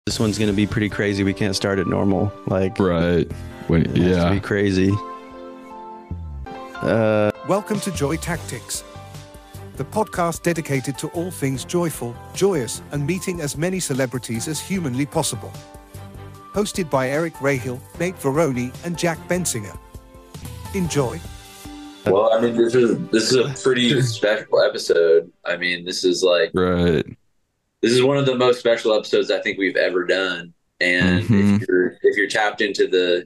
This one's gonna be pretty crazy. We can't start it normal. Like, right. When, it has to be crazy. Welcome to Joy Tactics, the podcast dedicated to all things joyful, joyous, and meeting as many celebrities as humanly possible. Hosted by Eric Rahill, Nate Veroni, and Jack Bensinger. Enjoy. Well, I mean, this is a pretty special episode. I mean, this is like This is one of the most special episodes I think we've ever done. And if you're tapped into the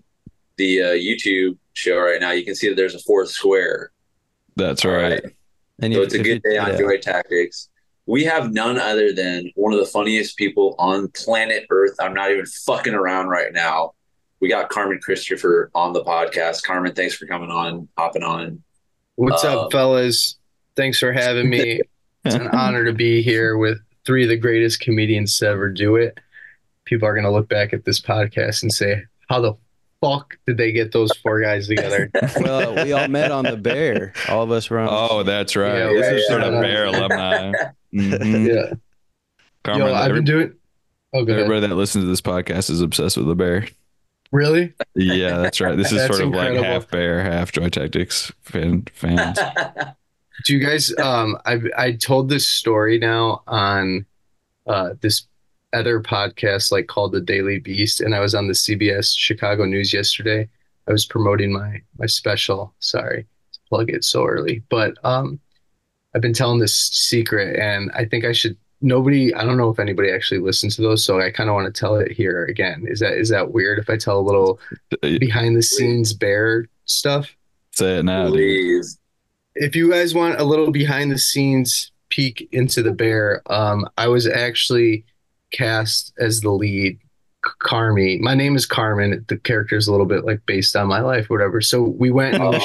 YouTube show right now, you can see that there's a fourth square. That's right. And so it's a good day on Joy Tactics. We have none other than one of the funniest people on planet Earth. I'm not even fucking around right now. We got Carmen Christopher on the podcast. Carmen, thanks for coming on, hopping on. What's up, fellas? Thanks for having me. It's an honor to be here with three of the greatest comedians to ever do it. People are going to look back at this podcast and say, how the fuck did they get those four guys together? Well, we all met on the Bear. All of us were on. Oh, that's right. Yeah, this is sort of Bear alumni. Yeah. Carmen, I've been doing. Oh, good. Everybody that listens to this podcast is obsessed with the Bear. Really? Yeah, that's right. This is That's sort of incredible. like half Bear, half Joy Tactics fans. Do you guys? I told this story now on this other podcast like called The Daily Beast, and I was on the CBS Chicago News yesterday. I was promoting my special. Sorry to plug it so early, but I've been telling this secret, and I think I should. I don't know if anybody actually listens to those, so I kind of want to tell it here again. Is that weird if I tell a little behind the scenes Bear stuff? Say it now, dude. Please. If you guys want a little behind the scenes peek into the Bear, I was actually cast as the lead, Carmi. My name is Carmen. The character is a little bit like based on my life, or whatever. So we went and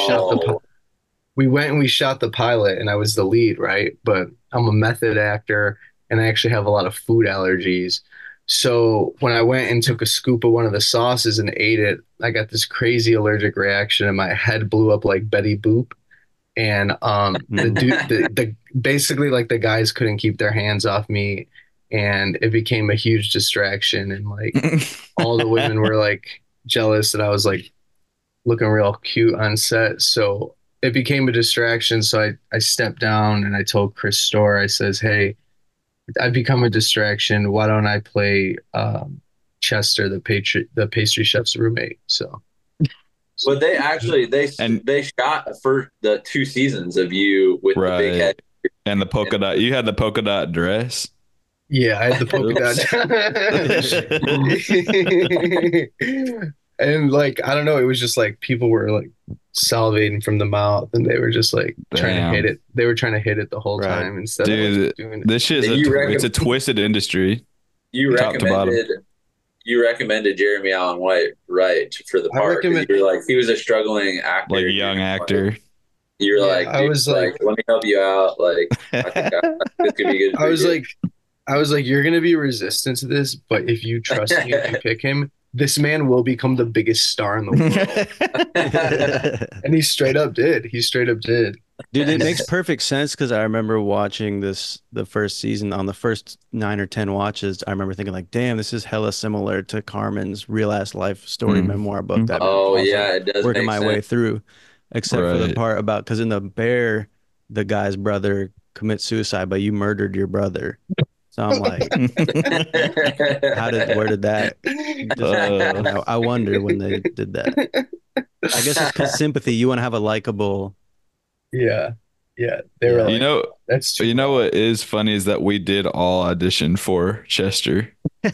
we shot the pilot, and I was the lead, right? But I'm a method actor, and I actually have a lot of food allergies. So when I went and took a scoop of one of the sauces and ate it, I got this crazy allergic reaction, and my head blew up like Betty Boop. And basically like the guys couldn't keep their hands off me, and it became a huge distraction. And like all the women were like jealous that I was like looking real cute on set. So it became a distraction. So I stepped down and I told Chris Storr, I says, hey, I've become a distraction. Why don't I play Chester, the pastry chef's roommate? So. But they actually they shot for the 2 seasons of you with the big head and the polka dot. You had the polka dot dress. Yeah, I had the polka dot. And like, I don't know, it was just like people were like salivating from the mouth, and they were just like trying to hit it. They were trying to hit it the whole time instead of like, doing it. This shit is it's a twisted industry. You recommended Jeremy Allen White, right, for the part. You were like, he was a struggling actor, like a young actor. You were like, I was like, let me help you out. Like, I think this could be good. I was like, you're gonna be resistant to this, but if you trust me, if you pick him, this man will become the biggest star in the world. And he straight up did. Dude, it makes perfect sense because I remember watching the first season. On the first 9 or 10 watches, I remember thinking like, damn, this is hella similar to Carmen's real ass life story memoir book. That yeah, it does. Working make my sense. way through, except for the part about, because in the Bear, the guy's brother commits suicide, but you murdered your brother. So I'm like, where did that just, I wonder when they did that. I guess it's 'cause sympathy. You want to have a likable. Yeah. They were like, that's true. You know what is funny is that we did all audition for Chester.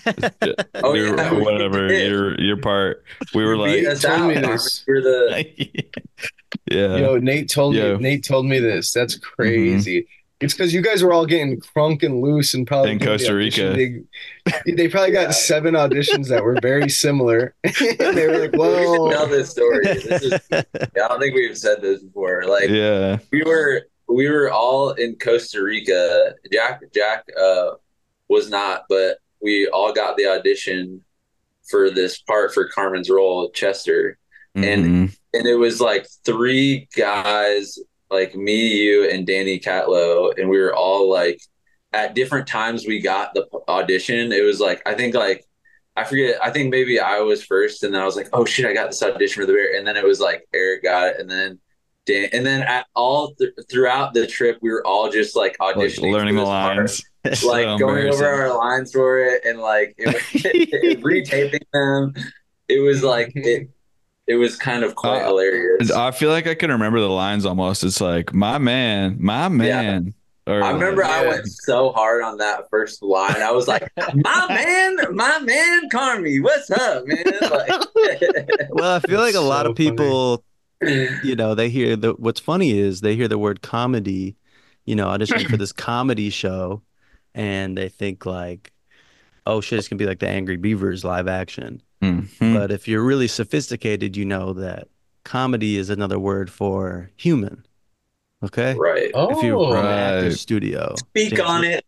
Whatever your part. We were like, told me this. Yeah. Yo, Nate told me this. That's crazy. It's because you guys were all getting crunk and loose and probably in Costa Rica. They probably got 7 auditions that were very similar. They were like, "Whoa!" Tell this story. I don't think we've said this before. Like, yeah, we were all in Costa Rica. Jack was not, but we all got the audition for this part for Carmen's role, Chester, and it was like 3 guys. Like me, you, and Danny Catlow, and we were all like at different times we got the audition. It was like, I think like I forget. I think maybe I was first, and then I was like, "Oh shit, I got this audition for the bear." And then it was like Eric got it, and then Dan, and then throughout the trip, we were all just like Like auditioning learning for the this part, lines. like So going over embarrassing. our lines for it, and like retaping them. It was like it was kind of quite hilarious. I feel like I can remember the lines almost. It's like, my Yeah. man. Or I remember like, I went so hard on that first line. I was like, my man, Carmi, what's up, man?" Like, Well, I feel like a That's lot so of people, they hear what's funny is they hear the word comedy, auditioning for this comedy show, and they think like, oh shit, it's gonna be like the Angry Beavers live action. mhm. But if you're really sophisticated, you know that comedy is another word for human. Okay? right. If you're in an Oh, actor's Right. studio. Speak James, on it.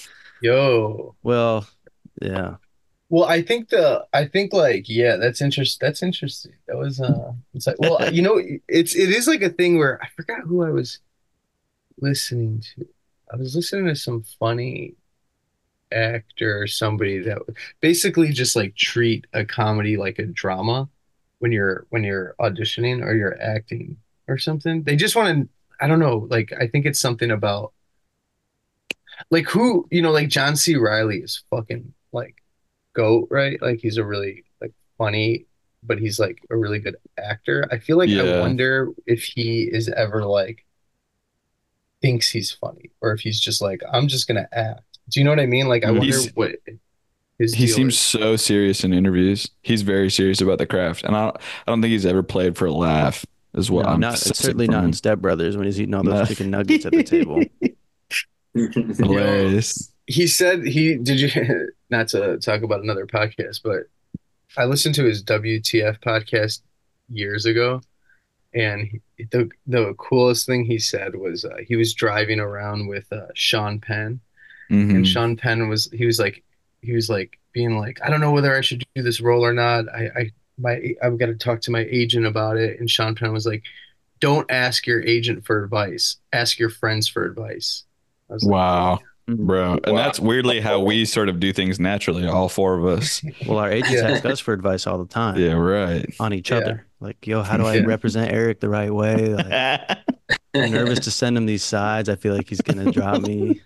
yo. well, yeah. Well, I think like yeah, that's interesting. That's interesting. That was it's like well, it is like a thing where I forgot who I was listening to. I was listening to some funny actor or somebody that would basically just like treat a comedy like a drama when you're auditioning or you're acting or something. They just want to I don't know, like I think it's something about like who, like John C. Riley is fucking like goat, right? Like he's a really like funny, but he's like a really good actor. I feel like I Yeah. wonder if he is ever like thinks he's funny or if he's just like I'm just gonna act. Do you know what I mean? Like I wonder He's what his he deal seems is. so serious in interviews. He's very serious about the craft. And I don't think he's ever played for a laugh, is what No, I'm not sensing certainly from not in him. Step Brothers when he's eating all those No. chicken nuggets at the table. Hilarious. He said he did you not to talk about another podcast, but I listened to his WTF podcast years ago, and the coolest thing he said was he was driving around with Sean Penn, and Hmm. Sean Penn he was like being like I don't know whether I should do this role or not. I've got to talk to my agent about it, and Sean Penn was like, don't ask your agent for advice, ask your friends for advice. I was like, Wow. Bro. And Wow. that's weirdly how we sort of do things naturally, all four of us. Well, our agents yeah, ask us for advice all the time Yeah, right. on each yeah, other. Like, yo, how do I yeah. represent Eric the right way? Like, I'm nervous to send him these sides. I feel like he's gonna drop me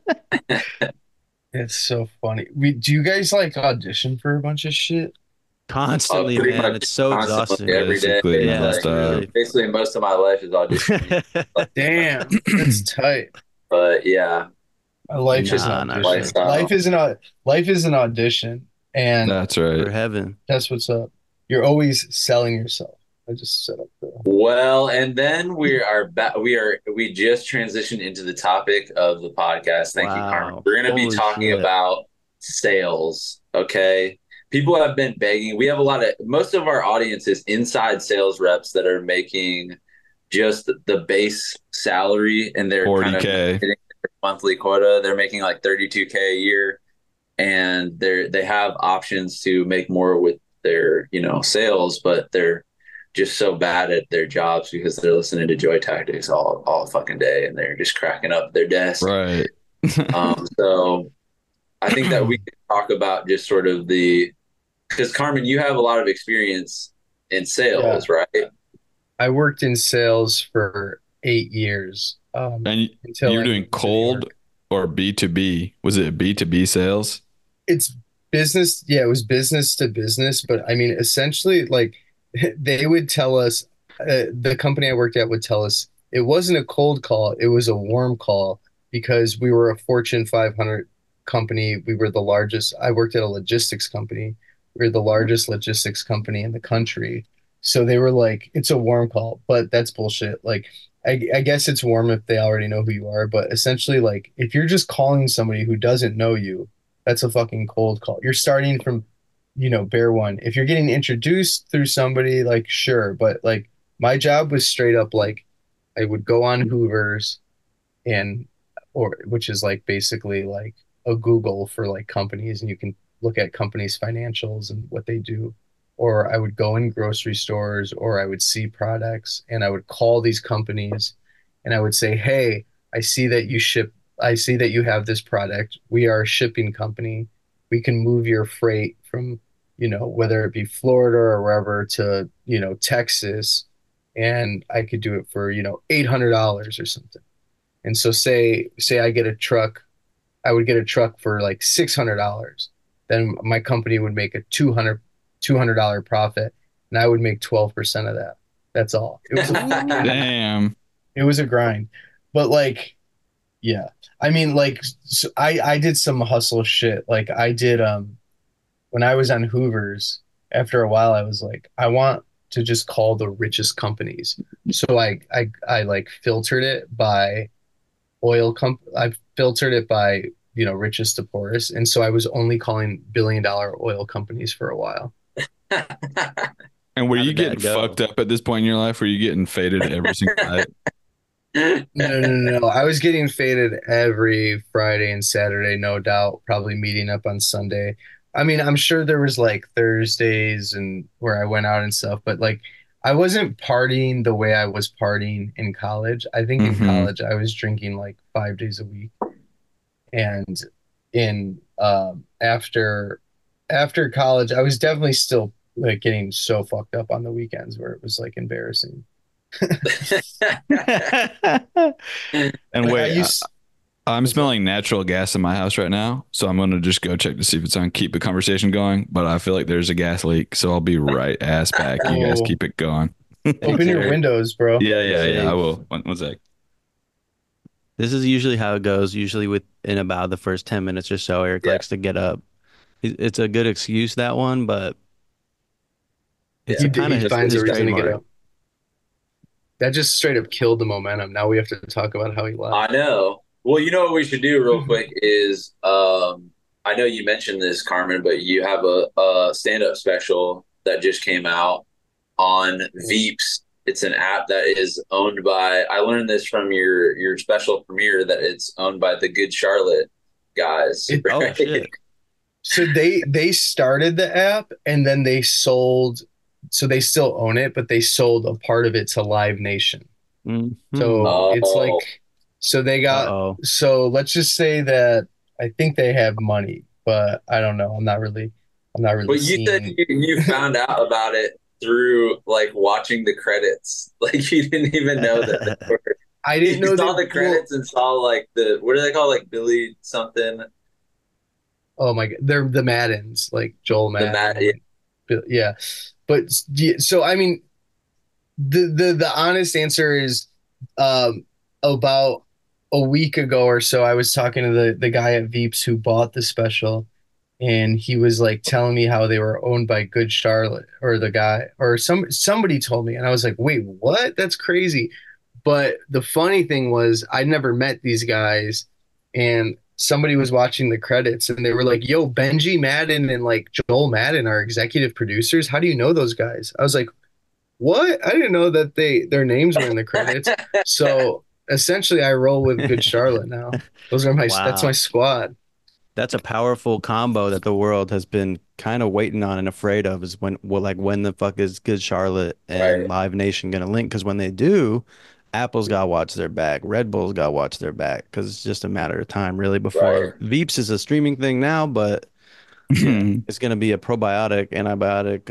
It's so funny. Do you guys like audition for a bunch of shit? constantly, Pretty man. much It's so constantly exhausting. every day. Basically, Yeah, Like it's nonstop. really. basically most of my life is auditioning. Damn, that's tight. But yeah, Life is just an Nah, not really. audition. lifestyle. Life is an audition, and That's For right. heaven. that's what's up. You're always selling yourself. I just set up the. Well, and then we are back. We just transitioned into the topic of the podcast. Thank you, Carmen. Wow. We're going to be Holy talking shit. about sales. Okay. People have been begging. We have most of our audience is inside sales reps that are making just the base salary and they're kind of 40K. hitting their monthly quota. They're making like 32K a year and they have options to make more with their, sales, but they're just so bad at their jobs because they're listening to Joy Tactics all fucking day and they're just cracking up their desk. Right. So I think that we could talk about just sort of because Carmen, you have a lot of experience in sales, right? I worked in sales for 8 years. And Until you're I doing moved to New cold York. or B2B? Was it B2B sales? It's business. Yeah, it was business to business. But I mean, essentially, like they would tell us, the company I worked at would tell us it wasn't a cold call, it was a warm call because we were a Fortune 500 company. We were the largest. I worked at a logistics company. We were the largest logistics company in the country. So they were like, it's a warm call, but that's bullshit. Like, I guess it's warm if they already know who you are, but essentially, like, if you're just calling somebody who doesn't know you, that's a fucking cold call. You're starting from, bare one. If you're getting introduced through somebody, like, sure, but like, my job was straight up like, I would go on Hoover's and, or which is like basically like a Google for like companies, and you can look at companies' financials and what they do. Or I would go in grocery stores, or I would see products and I would call these companies and I would say, hey, I see that you ship, I see that you have this product. We are a shipping company. We can move your freight from whether it be Florida or wherever to, Texas, and I could do it for, $800 or something. And so say I get a truck, I would get a truck for like $600. Then my company would make a $200 profit, and I would make 12% of that. That's all. Damn. It was a grind. But like, yeah. I mean, like, so I did some hustle shit. Like I did when I was on Hoover's, after a while I was like, I want to just call the richest companies. So I like filtered it by I filtered it by, richest to poorest. And so I was only calling billion-dollar oil companies for a while. And were How you did that getting go? fucked up at this point in your life? Were you getting faded every single night? No. I was getting faded every Friday and Saturday, no doubt, probably meeting up on Sunday. I mean, I'm sure there was like Thursdays and where I went out and stuff, but like I wasn't partying the way I was partying in college. I think in Mhm. college I was drinking like 5 days a week. And in after college, I was definitely still like getting so fucked up on the weekends where it was like embarrassing. And Like I wait, used I'm what's that? smelling natural gas in my house right now, so I'm gonna just go check to see if it's on. Keep the conversation going, but I feel like there's a gas leak, so I'll be right ass back. You guys Oh, keep it going. open your windows, bro. Yeah. I will. One sec. This is usually how it goes. Usually within about the first 10 minutes or so, Eric Yeah. likes to get up. It's a good excuse, that one, but it's Yeah. kind of He his, finds a his reason to get trademark. up. That just straight up killed the momentum. Now we have to talk about how he I left. know. Well, you know what we should do real quick is I know you mentioned this, Carmen, but you have a stand-up special that just came out on Veeps. It's an app that is owned by, I learned this from your special premiere, that it's owned by the Good Charlotte guys. It- Oh, right? shit. So they started the app and then they sold. So they still own it, but they sold a part of it to Live Nation. Mhm. So it's Oh. like, so they got, Uh-oh. so let's just say that I think they have money, but I don't know. I'm not really But you said seeing. you found out about it through like watching the credits. Like you didn't even know that they were. I didn't You know saw they, the credits and saw like the, what do they call, like Billy something? oh my God, they're the Maddens, like Joel The Madden. Matt, yeah. Yeah. But so, I mean, the honest answer is, about a week ago or so, I was talking to the guy at Veeps who bought the special, and he was like telling me how they were owned by Good Charlotte, or the guy, or somebody told me, and I was like, wait, what? That's crazy. But the funny thing was, I'd never met these guys, and somebody was watching the credits, and they were like, "Yo, Benji Madden and like Joel Madden are executive producers. How do you know those guys?" I was like, "What? I didn't know that their names were in the credits." So essentially, I roll with Good Charlotte now. That's my Wow. squad. That's a powerful combo that the world has been kind of waiting on and afraid of, is when the fuck is Good Charlotte and Right. Live Nation gonna link? Because when they do, Apple's got to watch their back. Red Bull's got to watch their back, because it's just a matter of time, really, Right. before Veeps is a streaming thing now, but yeah, it's gonna be a probiotic, antibiotic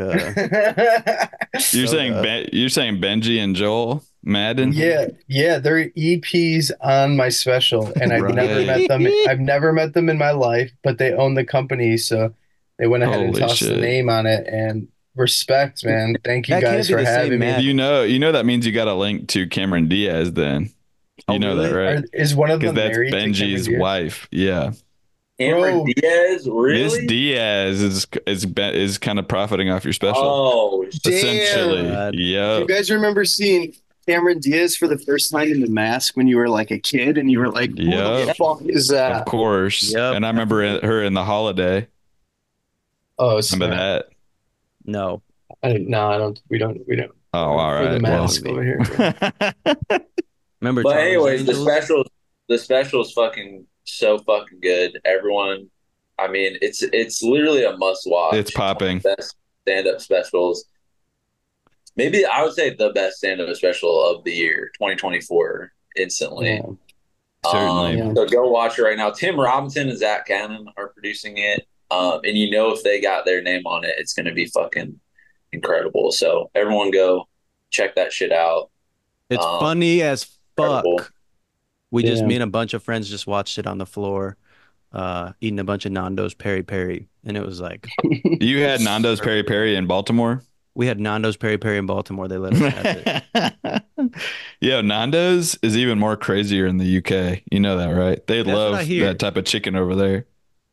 soda. You're saying Benji and Joel Madden? Yeah, they're EPs on my special, and I've never met Right. them. I've never met them in my life, but they own the company, so they went ahead and Holy tossed the shit. name on it. And respect, man. Thank you That can't guys be for the same having me. Madden. You know that means you got a link to Cameron Diaz then. Oh, You know that, really? right? Is one of Because them that's married to Cameron Benji's Diaz? wife. Yeah. Cameron Bro. Diaz, Miss really? Diaz is kind of profiting off your special. Oh, Essentially. God. Do you Yep. guys remember seeing Cameron Diaz for the first time in The Mask when you were like a kid, and you were like, "Who the Yep. fuck is Of that?" course. Yep. And I remember her in The Holiday. Oh, Remember snap. that? No. No, I don't. We don't. Oh, all For The right. Well. Mask over here. Bro. Remember but Charlie's anyways, Angels? the special's fucking so fucking good. Everyone, I mean, it's literally a must watch. It's popping. Best stand-up specials. Maybe I would say the best stand-up special of the year, 2024, instantly. Certainly. Yeah. So go watch it right now. Tim Robinson and Zach Cannon are producing it. And you know if they got their name on it, it's going to be fucking incredible. So everyone go check that shit out. It's funny as incredible. fuck. Me Damn. and a bunch of friends just watched it on the floor, eating a bunch of Nando's peri peri, and it was like You had Nando's peri peri in Baltimore? we had Nando's peri peri in Baltimore. They let us have it. Yeah, Nando's is even more crazier in the UK. You know that, right? They That's what love I hear. that type of chicken over there.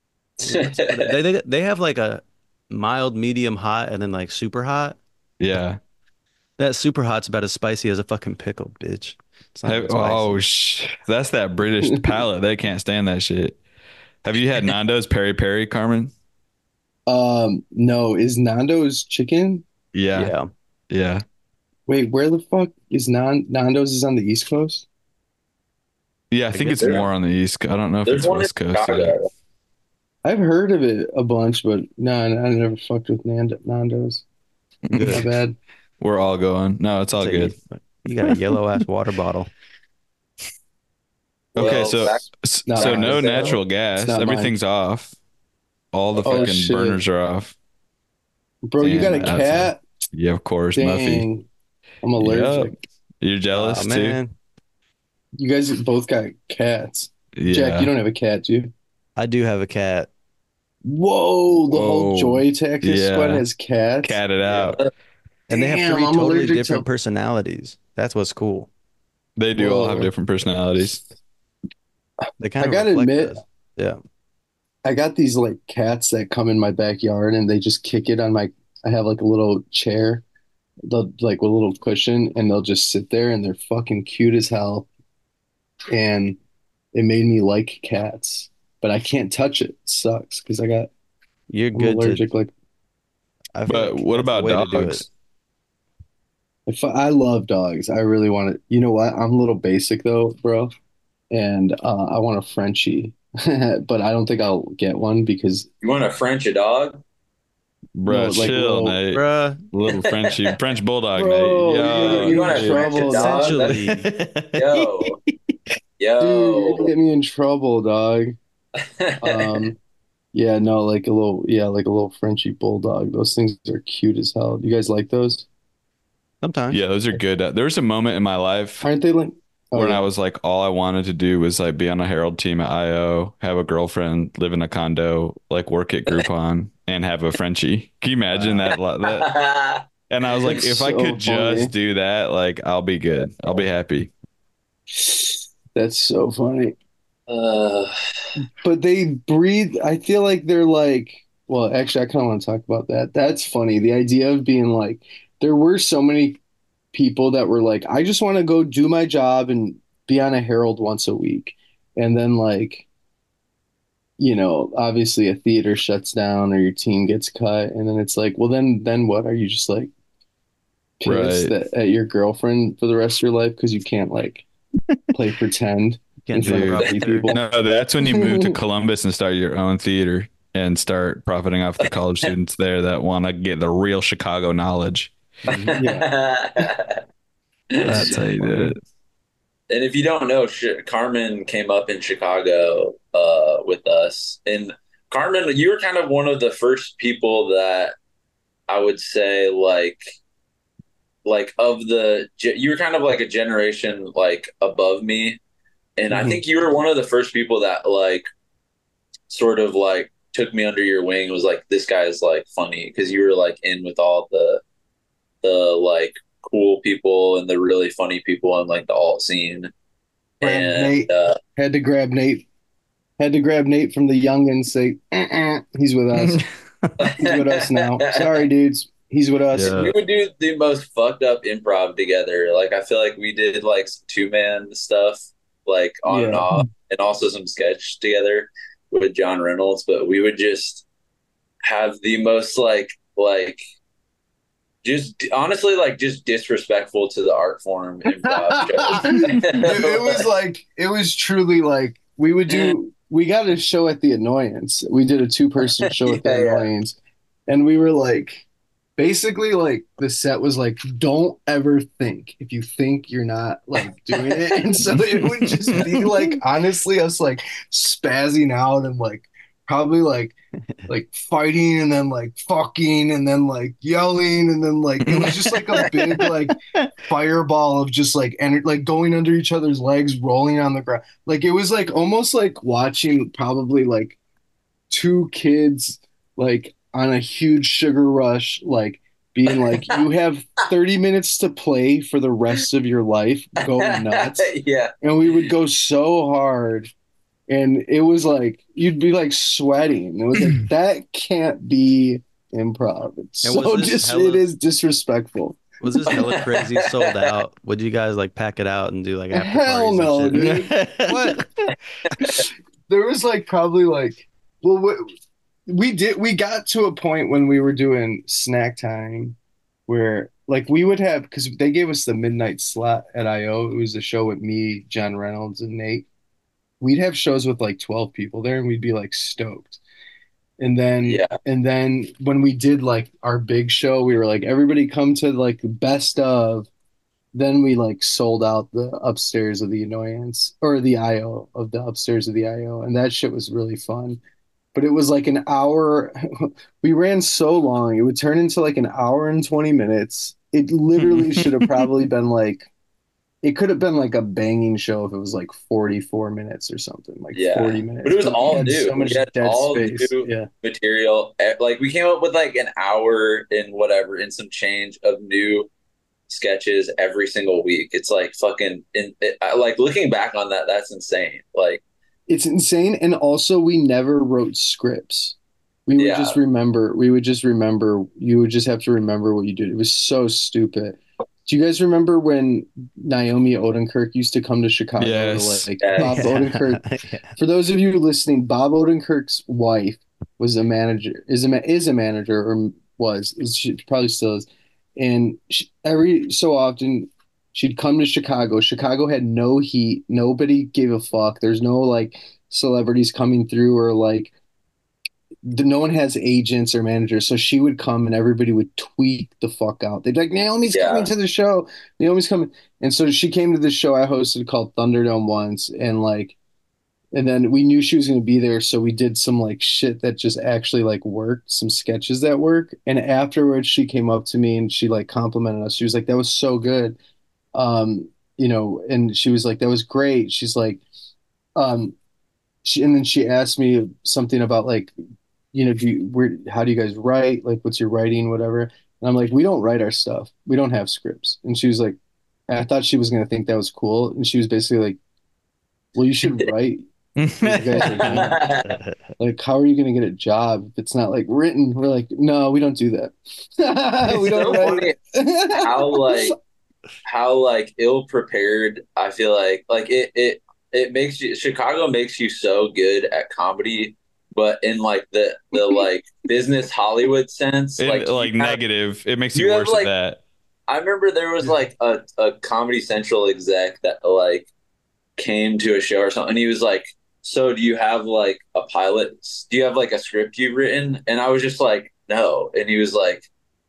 They have like a mild, medium, hot, and then like super hot. Yeah. That super hot's about as spicy as a fucking pickle, bitch. It's not even spicy. That's that British palate. They can't stand that shit. Have you had Nando's peri peri, Carmen? No, is Nando's chicken? Yeah. Yeah. Wait, where the fuck is Nando's is on the East Coast? Yeah, I think it's there- more on the East. I don't know if There's it's one in West Coast. Chicago. Yeah. I've heard of it a bunch, but no, I never fucked with Nando's. My Good. bad. We're all going. No, it's all So good. You got a yellow ass water bottle. Okay, Well, so back- so mine. no It's natural It's gas. not mine. Everything's off. All the Oh, fucking shit. burners are off. Bro, you got a Damn, cat? Yeah, of course, Muffy. Dang. I'm allergic. You're jealous Aw, too? man. You guys both got cats. Yeah. Jack, you don't have a cat, do you? I do have a cat. Whoa, the whole Whoa. Joy Tactics Yeah. squad has cats. Cat it out. And they have Damn, three I'm totally allergic to- different personalities. That's what's cool. They do all Whoa. have different personalities. They kind I of gotta reflect admit, us. Yeah. I got these like cats that come in my backyard and they just kick it on my. I have like a little chair, like with a little cushion, and they'll just sit there and they're fucking cute as hell. And it made me like cats, but I can't touch it. It sucks because You're I'm good allergic. to. Like I feel But like what that's the about way to do dogs? it. if I love dogs, I really want to. You know what? I'm a little basic though, bro, and I want a Frenchie, but I don't think I'll get one because You want to French a dog? Bro, No, like chill, little- Nate. Bruh. Little French bulldog, Bro, Nate. you're gonna get me You want in to French a trouble, dog? Essentially. Yo, dude. You're gonna yo. get me in trouble, dog. Yeah, no, like a little Frenchie bulldog. Those things are cute as hell. Do you guys like those? Sometimes. Yeah, those are good. There was a moment in my life Aren't they like? Oh, when yeah. I was like, all I wanted to do was like be on a Herald team at IO, have a girlfriend, live in a condo, like work at Groupon, and have a Frenchie. Can you imagine that? And I was like, That's if I so could just funny. do that, like I'll be good. I'll be happy. That's so funny. Uh, But they breathe. I feel like they're like. Well, actually, I kind of want to talk about that. That's funny. The idea of being like, there were so many people that were like, I just want to go do my job and be on a Herald once a week, and then like, obviously a theater shuts down or your team gets cut, and then it's like, well, then what? Are you just like pissed Right. at your girlfriend for the rest of your life because you can't like play pretend in Can't front of do other it. people? No, that's when you move to Columbus and start your own theater and start profiting off the college students there that want to get the real Chicago knowledge. That's how you do it. And if you don't know, Carmen came up in Chicago with us. And Carmen, you were kind of one of the first people that I would say you were kind of like a generation like above me. And I Mhm. think you were one of the first people that like sort of like took me under your wing and was like, this guy is like funny because you were like in with all the like cool people and the really funny people in like the alt scene. And Nate. Had to grab Nate. Had to grab Nate from the young and say, he's with us. He's with us now. Sorry, dudes. He's with us. Yeah. we would do the most fucked up improv together. Like I feel like we did like some 2-man stuff like on and Yeah. off, and also some sketch together with John Reynolds. But we would just have the most like just honestly like just disrespectful to the art form improv shows. It was truly like we got a show at the Annoyance. We did a 2-person show at the Yeah, yeah. Annoyance. And we were like, basically like the set was like, don't ever think if you think you're not like doing it. And so it would just be like honestly us like spazzing out and like probably like fighting and then like fucking and then like yelling and then like it was just like a big like fireball of just like like going under each other's legs, rolling on the ground. Like it was like almost like watching probably like two kids like on a huge sugar rush, like being like, you have 30 minutes to play for the rest of your life. Go nuts. Yeah. And we would go so hard. And it was like you'd be like sweating. It was like that can't be improv. It's And so was this just hella- it is disrespectful. Was this hella crazy sold out? Would you guys like pack it out and do like after Hell parties no, and shit? dude. What? There was like probably like well we got to a point when we were doing snack time where like we would have because they gave us the midnight slot at IO. It was a show with me, John Reynolds, and Nate. We'd have shows with like 12 people there and we'd be like stoked. Yeah. And then when we did like our big show, we were like, everybody come to like the best of. Then we like sold out the upstairs of the annoyance or the IO of the upstairs of the IO. And that shit was really fun. But it was like an hour. We ran so long. It would turn into like an hour and 20 minutes. It literally should have probably been like, it could have been like a banging show if it was like 44 minutes or something, like Yeah. 40 minutes. But it was we all had new. so much We had dead all space. new Yeah. material. Like we came up with like an hour and whatever and some change of new sketches every single week. It's like fucking like looking back on that, that's insane. Like It's insane. And also we never wrote scripts. We would Yeah. just remember, you would just have to remember what you did. It was so stupid. Do you guys remember when Naomi Odenkirk used to come to Chicago? Yes. To, like Yes. Bob Odenkirk. For those of you listening, Bob Odenkirk's wife was a manager, is a manager, or she probably still is. And every so often she'd come to Chicago. Chicago had no heat. Nobody gave a fuck. There's no like celebrities coming through or like no one has agents or managers. So she would come and everybody would tweak the fuck out. They'd be like, Naomi's Yeah. coming to the show. Naomi's coming. And so she came to the show I hosted called Thunderdome once. And then we knew she was going to be there. So we did some like shit that just actually like worked, some sketches that work. And afterwards she came up to me and she like complimented us. She was like, that was so good. And she was like, that was great. She's like, and then she asked me something about like, how do you guys write? Like, what's your writing, whatever. And I'm like, we don't write our stuff. We don't have scripts. And she was like, and I thought she was going to think that was cool. And she was basically like, well, you should write. You guys are like, how are you going to get a job if it's not like written? We're like, no, we don't do that. We It's don't so write. how like ill prepared I feel like it makes you Chicago makes you so good at comedy, but in like the like business Hollywood sense, Like you have- negative. It makes you you have, worse like- at that. I remember there was like a Comedy Central exec that like came to a show or something and he was like, so do you have like a pilot? Do you have like a script you've written? And I was just like, no. And he was like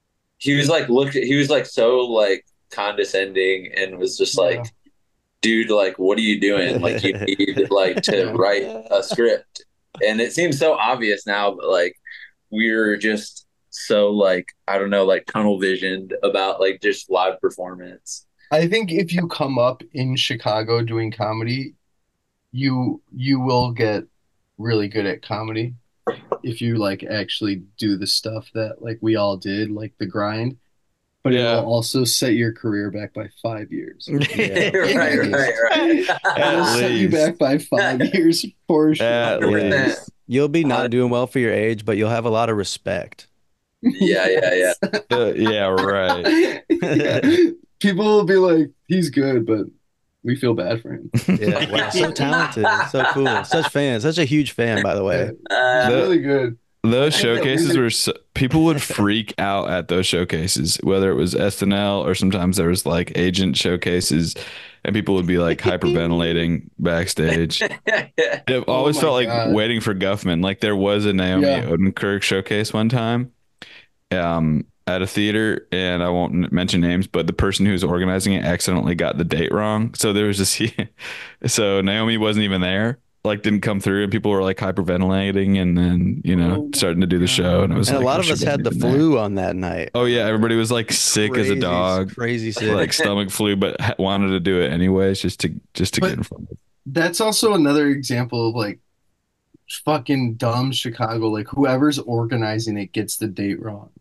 so like condescending and was just like, dude, like, what are you doing? Like, you need like to write a script. And it seems so obvious now, but like we're just so like, I don't know, like tunnel visioned about like just live performance. I think if you come up in Chicago doing comedy, you will get really good at comedy if you like actually do the stuff that like we all did, like the grind. But it Yeah. will also set your career back by 5 years. Yeah. right. It'll set you least. back by 5 years for sure. At 100%. least. You'll be not doing well for your age, but you'll have a lot of respect. Yeah. Yeah, right. Yeah. People will be like, he's good, but we feel bad for him. Yeah, wow, so talented, so cool, such fans, such a huge fan, by the way. He's really good. Those I think that showcases we- were people would freak out at those showcases, whether it was SNL or sometimes there was like agent showcases, and people would be like hyperventilating backstage. It always my felt like God. waiting for Guffman. Like there was a Naomi Yeah. Odenkirk showcase one time, at a theater, and I won't mention names, but the person who was organizing it accidentally got the date wrong. So there was this, so Naomi wasn't even there. like didn't come through, and people were like hyperventilating, and then starting to do the show, and I was And like, a lot I of should us have had the been there. flu on that night. Oh yeah, everybody was like sick as a dog, Crazy sick. like stomach flu, but wanted to do it anyways, just to But get in front of it. that's also another example of like fucking dumb Chicago. Like whoever's organizing it gets the date wrong.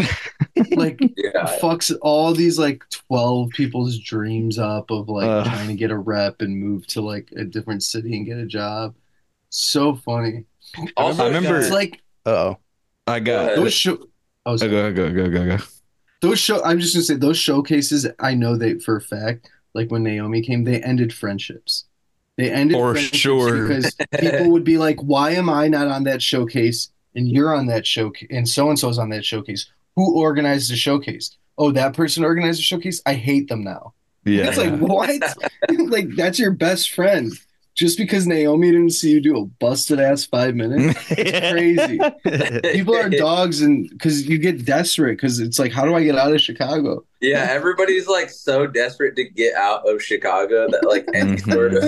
Like Yeah. fucks all these like 12 people's dreams up of like trying to get a rep and move to like a different city and get a job. So funny. Also, I remember- It's like Uh-oh. I got those show. Oh, sorry. go. Those show. I'm just gonna say those showcases. I know they for a fact. Like when Naomi came, they ended friendships. They ended For friendships sure. because people would be like, "Why am I not on that showcase? And you're on that showcase, and so is on that showcase. Who organized the showcase? Oh, that person organized the showcase. I hate them now." Yeah. It's like what? Like that's your best friend. Just because Naomi didn't see you do a busted ass 5 minutes, it's crazy. People are dogs, and because you get desperate, because it's like, how do I get out of Chicago? yeah, everybody's like so desperate to get out of Chicago that like any sort of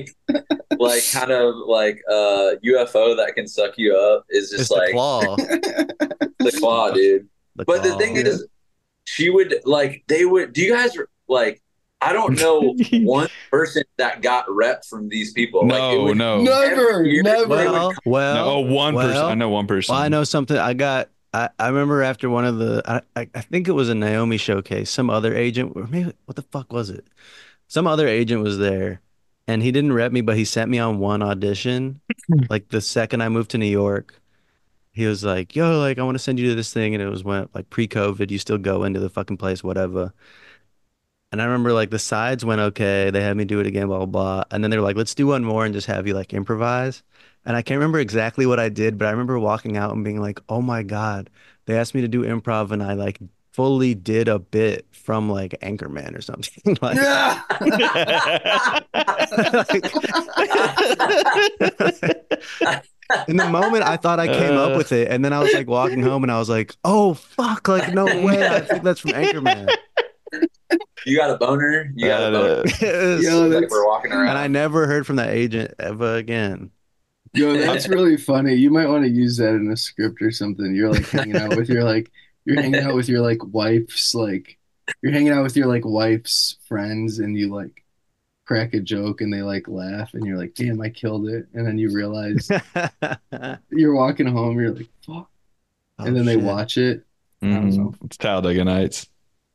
like kind of like UFO that can suck you up is just It's the like claw. the claw, dude. But the thing is, she would like they would. Do you guys like? I don't know one person that got rep from these people. Like, it No, would- no. Never, Every year- never. No, one person. I know one person. Well, I know something. I remember after one of the, I think it was a Naomi showcase, some other agent, or maybe, what the fuck was it? Some other agent was there and he didn't rep me, but he sent me on one audition. Like the second I moved to New York, he was like, yo, like, I want to send you to this thing. And it was when, like, pre-COVID, you still go into the fucking place, whatever. And I remember like the sides went okay. They had me do it again, blah, blah, blah. And then they were like, let's do one more and just have you like improvise. And I can't remember exactly what I did, but I remember walking out and being like, oh my God, they asked me to do improv and I like fully did a bit from like Anchorman or something. Like, in the moment, I thought I came up with it. And then I was like walking home and I was like, oh, fuck, like, no way. I think that's from Anchorman. You got a boner. You got a boner. Yo, Like that's, we're walking around. And I never heard from that agent ever again. yo, that's really funny. You might want to use that in a script or something. You're like hanging out with your like, you're hanging out with your like wife's like, you're hanging out with your like wife's friends, and you like crack a joke and they like laugh, and you're like, damn, I killed it. And then you realize you're walking home, you're like, fuck. And then they watch it. I don't know. It's Talladega Nights.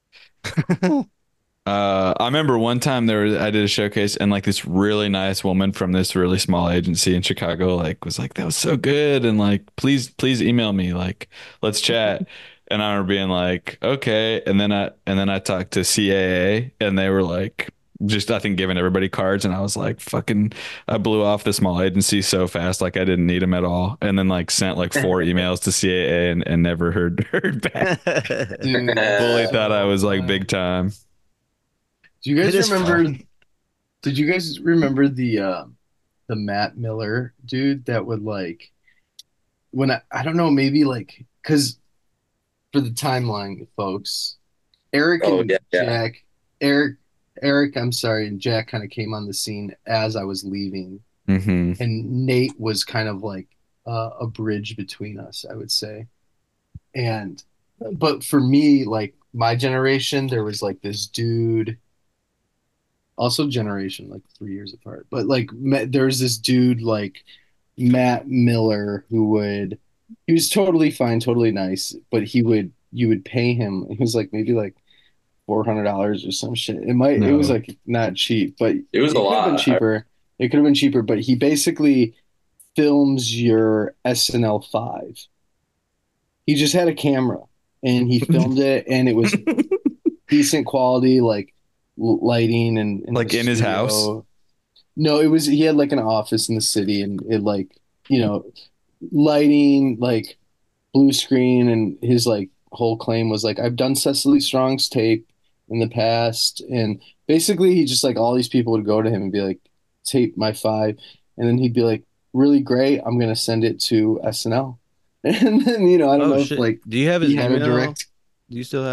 I remember one time I did a showcase, and like this really nice woman from this really small agency in Chicago like was like, that was so good, and like please email me, like let's chat. And I remember being like, okay. And then I talked to CAA, and they were like, just I think giving everybody cards, and I was like, fucking, I blew off the small agency so fast, like I didn't need them at all, and then like sent like 4 emails to CAA and never heard back. Dude, Fully thought I was like big time. do you guys It is remember? funny. Did you guys remember the Matt Miller dude that would like when I don't know, maybe like because for the timeline, folks, Eric Oh, and yeah, yeah. Jack, Eric, I'm sorry, and Jack kind of came on the scene as I was leaving, Mm-hmm. and Nate was kind of like a bridge between us, I would say. And but for me, like my generation, there was like this dude, also generation like 3 years apart, but like there was this dude like Matt Miller who would he was totally fine, totally nice, but you would pay him. It was like maybe like $400 or some shit. It was No. like not cheap, but It was a could have been lot. cheaper. It could have been cheaper, but he basically films your SNL 5. He just had a camera and he filmed it, and it was decent quality, like lighting and Like the in his studio. house? No, he had like an office in the city, and it like, lighting, like blue screen, and his like whole claim was like, I've done Cecily Strong's tape in the past, and basically he just like all these people would go to him and be like, tape my 5, and then he'd be like, really great, I'm gonna send it to SNL. And then I don't know if shit. like Do you have his he had a email? direct. Do you still have that?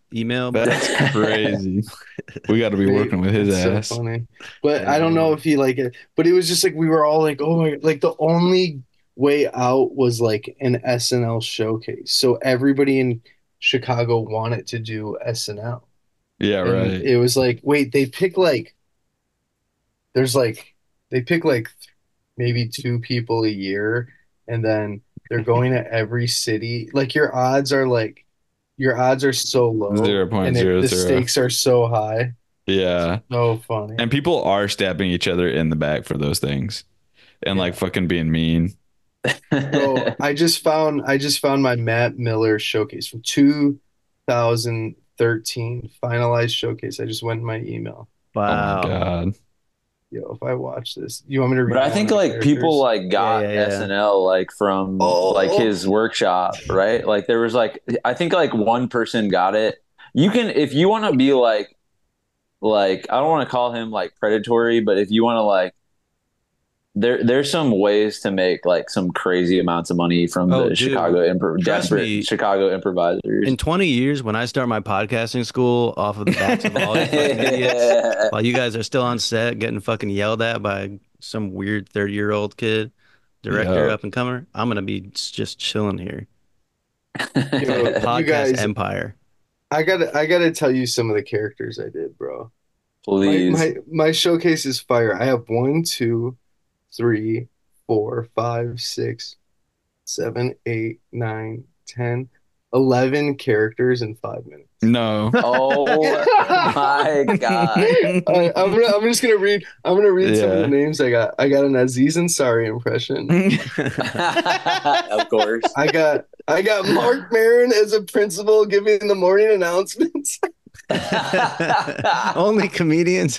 email? That's crazy. We got to be working with his ass. So funny. But I don't know if he like it. But it was just like we were all like, oh my, like the only way out was like an SNL showcase. So everybody in Chicago wanted to do SNL. Yeah, And right. it was like, wait, they pick like maybe two people a year, and then they're going to every city. Like your odds are so low, and the 0.00. stakes are so high. Yeah. So funny. And people are stabbing each other in the back for those things and like fucking being mean. So I just found my Matt Miller showcase from 2013 finalized showcase. I just went in my email. Wow. Oh my God. Yo, if I watch this, you want me to read? But I think like people like got SNL like from like his workshop, right? Like there was like I think like one person got it. You can if you want to be like I don't want to call him like predatory, but if you want to like there's some ways to make like some crazy amounts of money from the dude, Chicago desperate Chicago improvisers. In 20 years, when I start my podcasting school off of the backs of all these fucking idiots, while you guys are still on set getting fucking yelled at by some weird 30-year-old kid, director up and comer, I'm gonna be just chilling here. Podcast you guys, empire. I gotta tell you some of the characters I did, bro. Please. My showcase is fire. I have 1, 2, 3, 4, 5, 6, 7, 8, 9, 10, 11 characters in 5 minutes. No. Oh my God. I'm just gonna read. I'm gonna read some of the names I got. I got an Aziz Ansari impression. Of course. I got Mark Maron as a principal giving the morning announcements. Only comedians.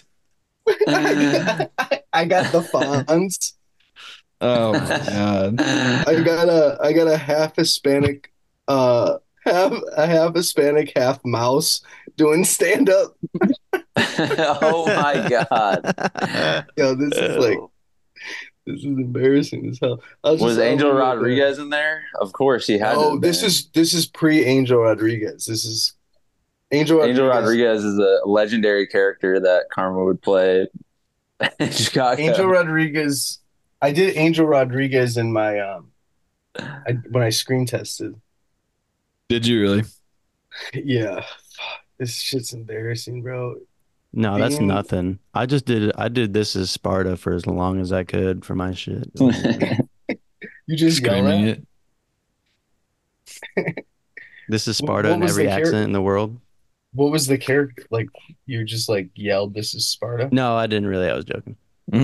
I got the Fonz. Oh my God. I got a half Hispanic, half Hispanic, half mouse doing stand up. Oh my God. Yo, this is embarrassing as hell. Was Angel Rodriguez in there? Of course he had. Oh, this is pre Angel Rodriguez. This is Angel Rodriguez is a legendary character that Karma would play in Chicago. Angel Rodriguez. I did Angel Rodriguez in my when I screen tested. Did you really? Yeah. This shit's embarrassing, bro. No, that's nothing. I did this as Sparta for as long as I could for my shit. You just screaming it. This is Sparta in every accent in the world. What was the character? Like you just like yelled, "This is Sparta"? No, I didn't really. I was joking.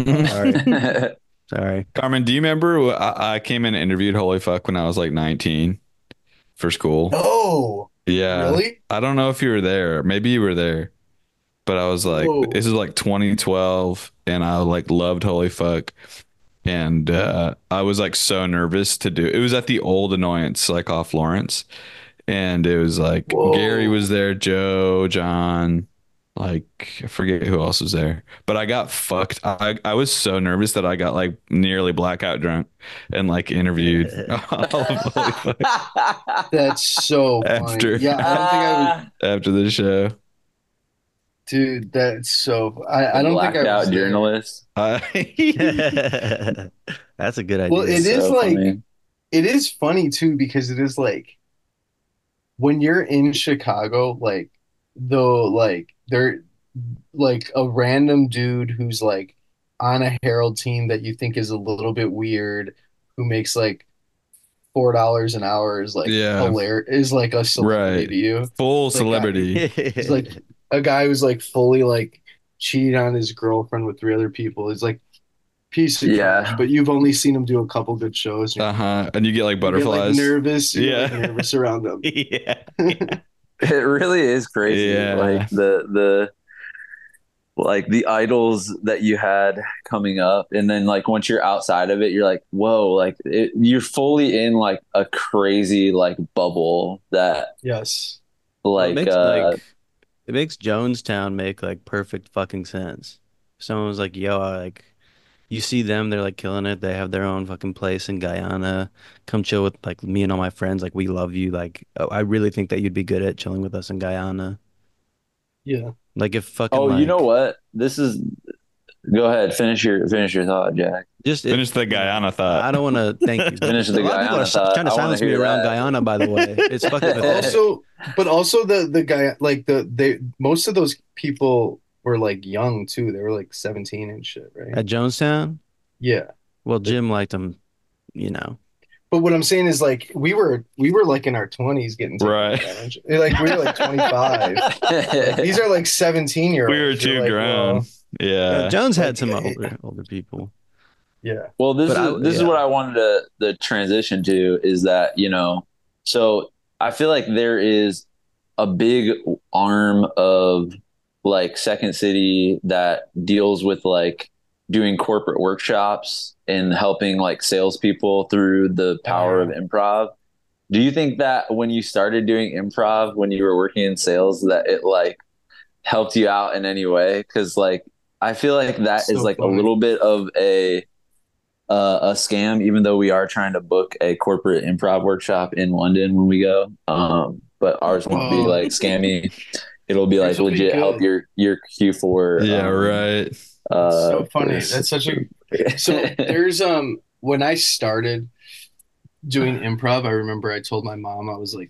Sorry. Carmen, do you remember I came in and interviewed Holy Fuck when I was like 19 for school? Oh, yeah. Really? I don't know if you were there. Maybe you were there. But I was like, this is like 2012, and I like loved Holy Fuck. And I was like so nervous to do it. Was at the old Annoyance, like off Lawrence. And it was like Gary was there, Joe, John, like I forget who else was there. But I got fucked. I was so nervous that I got like nearly blackout drunk and like interviewed all of Holy Fuck. That's so funny. Yeah, I don't think I was after the show. Dude, that's so. I don't think I was journalist. That's a good idea. Well, it is so like funny. It is funny too because it is like when you're in Chicago, like though, like they're like a random dude who's like on a Herald team that you think is a little bit weird, who makes like $4 an hour is like hilarious, is like a celebrity to you, full celebrity. It's like a guy who's like fully like cheated on his girlfriend with 3 other people. It's like piece of trash, but you've only seen him do a couple good shows. And you get like butterflies. You get, like, nervous. You're like, nervous around them. It really is crazy. Like the like the idols that you had coming up, and then like once you're outside of it, you're like, whoa, like you're fully in like a crazy like bubble that like it makes Jonestown make like perfect fucking sense. Someone was like, yo, you see them, they're like killing it. They have their own fucking place in Guyana. Come chill with like me and all my friends. Like we love you. Like I really think that you'd be good at chilling with us in Guyana. Yeah. Like if fucking Oh, you know like what? This is. Go ahead. Finish your thought, Jack. just Finish the Guyana thought. I don't want to thank you. Finish the A lot of people Guyana are thought. trying to I wanna silence me hear around that. Guyana, by the way. It's fucking pathetic. Also the guy like they most of those people were like young too. They were like 17 and shit, right? At Jonestown, Yeah. well, Jim liked them, you know. But what I'm saying is like we were like in our 20s getting taken Right. advantage. Like we were like 25. Like, these are like 17-year-olds. We were You're too like, grown. well, Yeah. Jones had like, some older people. yeah. Well, this But is yeah. what I wanted to the transition to is that, so I feel like there is a big arm of like Second City that deals with like doing corporate workshops and helping like salespeople through the power of improv. Do you think that when you started doing improv, when you were working in sales, that it like helped you out in any way? Because like I feel like that So is like funny. a little bit of a scam, even though we are trying to book a corporate improv workshop in London when we go. But ours won't be like scammy. It'll be like Yours will be legit help good. your Q4. Yeah, right. So funny. course. That's such a so there's when I started doing improv, I remember I told my mom, I was like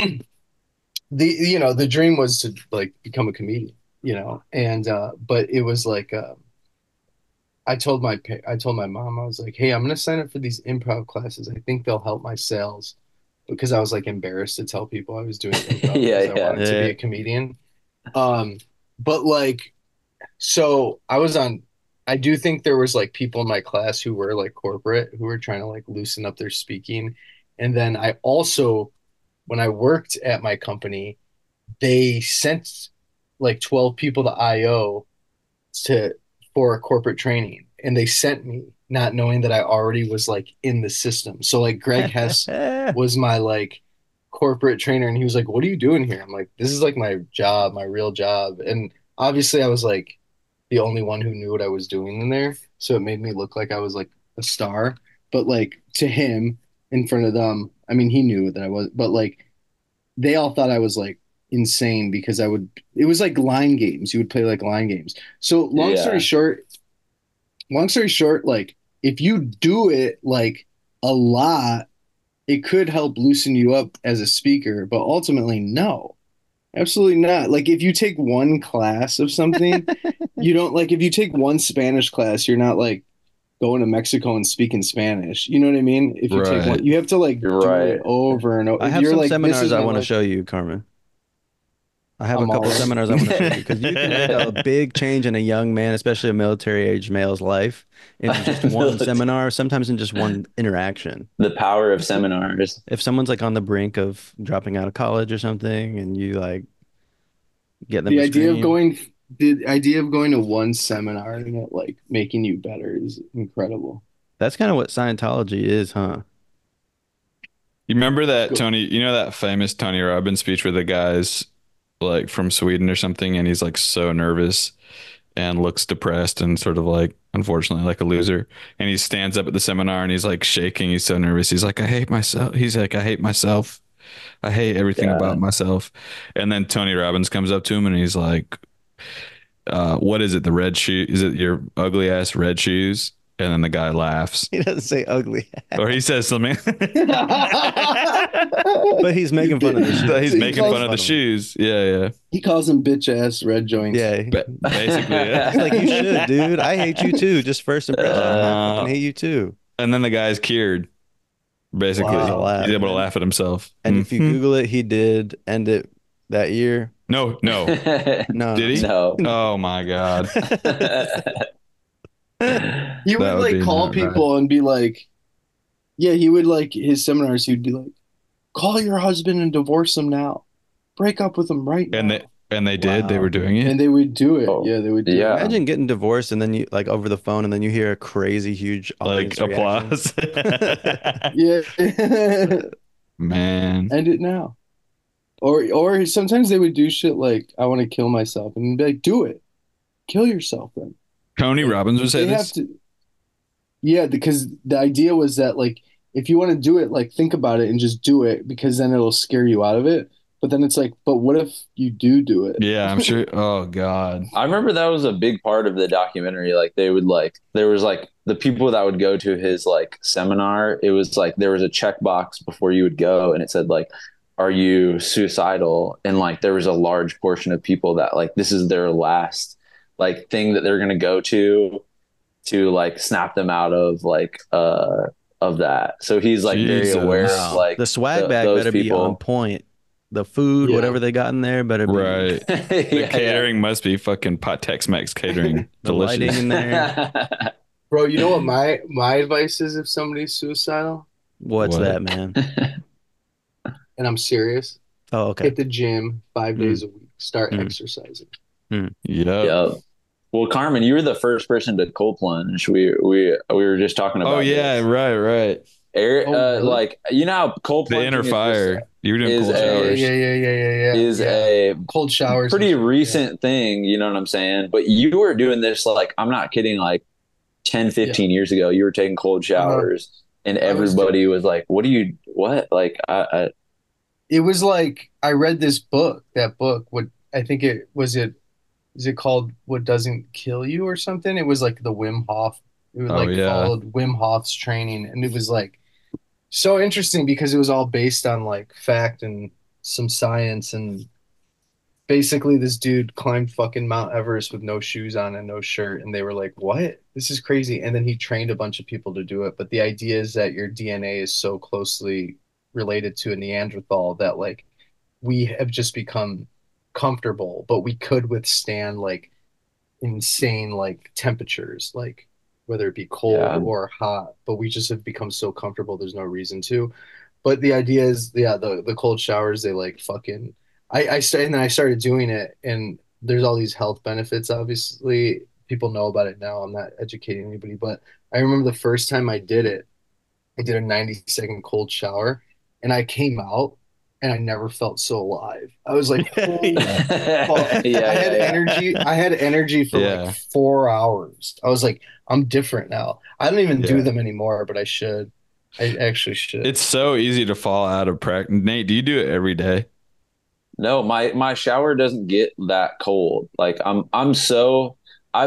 the dream was to like become a comedian, and but it was like I told my mom, I was like, hey, I'm gonna sign up for these improv classes. I think they'll help my sales, because I was like embarrassed to tell people I was doing improv Yeah, because I yeah. wanted to be a comedian. But like, so I do think there was like people in my class who were like corporate, who were trying to like loosen up their speaking. And then I also, when I worked at my company, they sent like 12 people to IO to for corporate training, and they sent me not knowing that I already was like in the system. So like Greg Hess was my like corporate trainer, and he was like, what are you doing here? I'm like, this is like my job, my real job. And obviously I was like the only one who knew what I was doing in there, so it made me look like I was like a star. But like to him, in front of them, I mean, he knew that I was, but like they all thought I was like insane because it was like line games. You would play like line games. So long story short, like if you do it like a lot, it could help loosen you up as a speaker, but ultimately, no, absolutely not. Like if you take one class of something, you don't like if you take one Spanish class, you're not like going to Mexico and speaking Spanish. You know what I mean? If you take Right. one, you have to like You're do right. it over and over. I have You're some like, this seminars is I my want to life. show you, Carmen. I have I'm a couple all in. seminars I want to show you because you can make a big change in a young man, especially a military-age male's life, in just one seminar, sometimes in just one interaction. The power of seminars. If someone's like on the brink of dropping out of college or something, and you like get them The to idea of scream, going to one seminar and it like making you better is incredible. that's kind of what Scientology is, huh? You remember that Go- that famous Tony Robbins speech where the guy's like from Sweden or something, and he's like so nervous and looks depressed and sort of like, unfortunately, like a loser. And he stands up at the seminar and he's like shaking. He's so nervous. He's like, I hate myself. He's like, I hate myself. I hate everything Yeah. about myself. And then Tony Robbins comes up to him and he's like, what is it? The red shoe? Is it your ugly ass red shoes? And then the guy laughs, He doesn't say ugly, or he says something. but he's making fun of the shoes. He's making fun of the shoes. Yeah, yeah. He calls them bitch ass red joints. Yeah, Basically, yeah. he's like, you should, dude. I hate you too. Just first impression, I fucking hate you too. And then the guy's cured. Basically, Wow. he's able to laugh at himself. And if you Mhm. Google it, he did end it that year. No. No, Did he? No. Oh my God. He would That would like be call not people and be like, yeah, he would like his seminars, he'd be like, call your husband and divorce him now. Break up with him right And now. they did. They Wow. were doing it. And they would do it. Oh, Yeah, they would do yeah. it. Imagine getting divorced and then you like over the phone and then you hear a crazy huge Like audience reaction. applause. Yeah. Man. End it now. Or sometimes they would do shit like, I want to kill myself, and be like, do it. Kill yourself then. Tony Robbins would say They have this. to. Yeah, because the idea was that like if you want to do it, like think about it and just do it because then it'll scare you out of it. But then it's like, but what if you do it? Yeah, I'm sure. Oh God. I remember that was a big part of the documentary. Like they would like there was like the people that would go to his like seminar. It was like there was a checkbox before you would go, and it said like, "Are you suicidal?" And like there was a large portion of people that like this is their last like thing that they're gonna go to like snap them out of that. So he's like very Jesus. aware of Wow. like The swag bag those better be on people. point. The food, Yeah. whatever they got in there, better be Right. The Yeah, catering must be fucking pot Tex-Mex catering. the lighting Delicious. in there. yeah. Bro, you know what my advice is if somebody's suicidal? What's What? that, man? And I'm serious. Oh, okay. Hit the gym 5 days Mm. a week. Start Mm. exercising. Yep. Yeah. Well, Carmen, you were the first person to cold plunge. We were just talking about. Oh yeah, this. right. Eric, Oh, really? like you know, how cold The plunging inner is fire. You were doing is cold a- showers. Yeah. is Yeah. a Cold showers. and pretty shit, yeah. recent thing. You know what I'm saying? But you were doing this like I'm not kidding. Like 10, 15 years ago, you were taking cold showers, and I was everybody was like, "What do you? What?" Like It was like I read this book. That book, what I think it was it is it called What Doesn't Kill You or something? It was like the Wim Hof. It was Oh, like yeah. followed Wim Hof's training, and it was like so interesting because it was all based on like fact and some science. And basically, this dude climbed fucking Mount Everest with no shoes on and no shirt, and they were like, "What? This is crazy." And then he trained a bunch of people to do it. But the idea is that your DNA is so closely related to a Neanderthal that like we have just become comfortable, but we could withstand like insane like temperatures, like whether it be cold Yeah. or hot, but we just have become so comfortable there's no reason to. But the idea is, yeah, the cold showers, they like fucking I started and then I started doing it, and there's all these health benefits. Obviously, people know about it now. I'm not educating anybody, but I remember the first time I did it, I did a 90-second cold shower, and I came out and I never felt so alive. I was like, holy fuck. Yeah, I had yeah. energy. I had energy for Yeah. like 4 hours. I was like, I'm different now. I don't even do Yeah. them anymore, but I should. I actually should. It's so easy to fall out of practice. Nate, do you do it every day? No, my shower doesn't get that cold. Like I'm so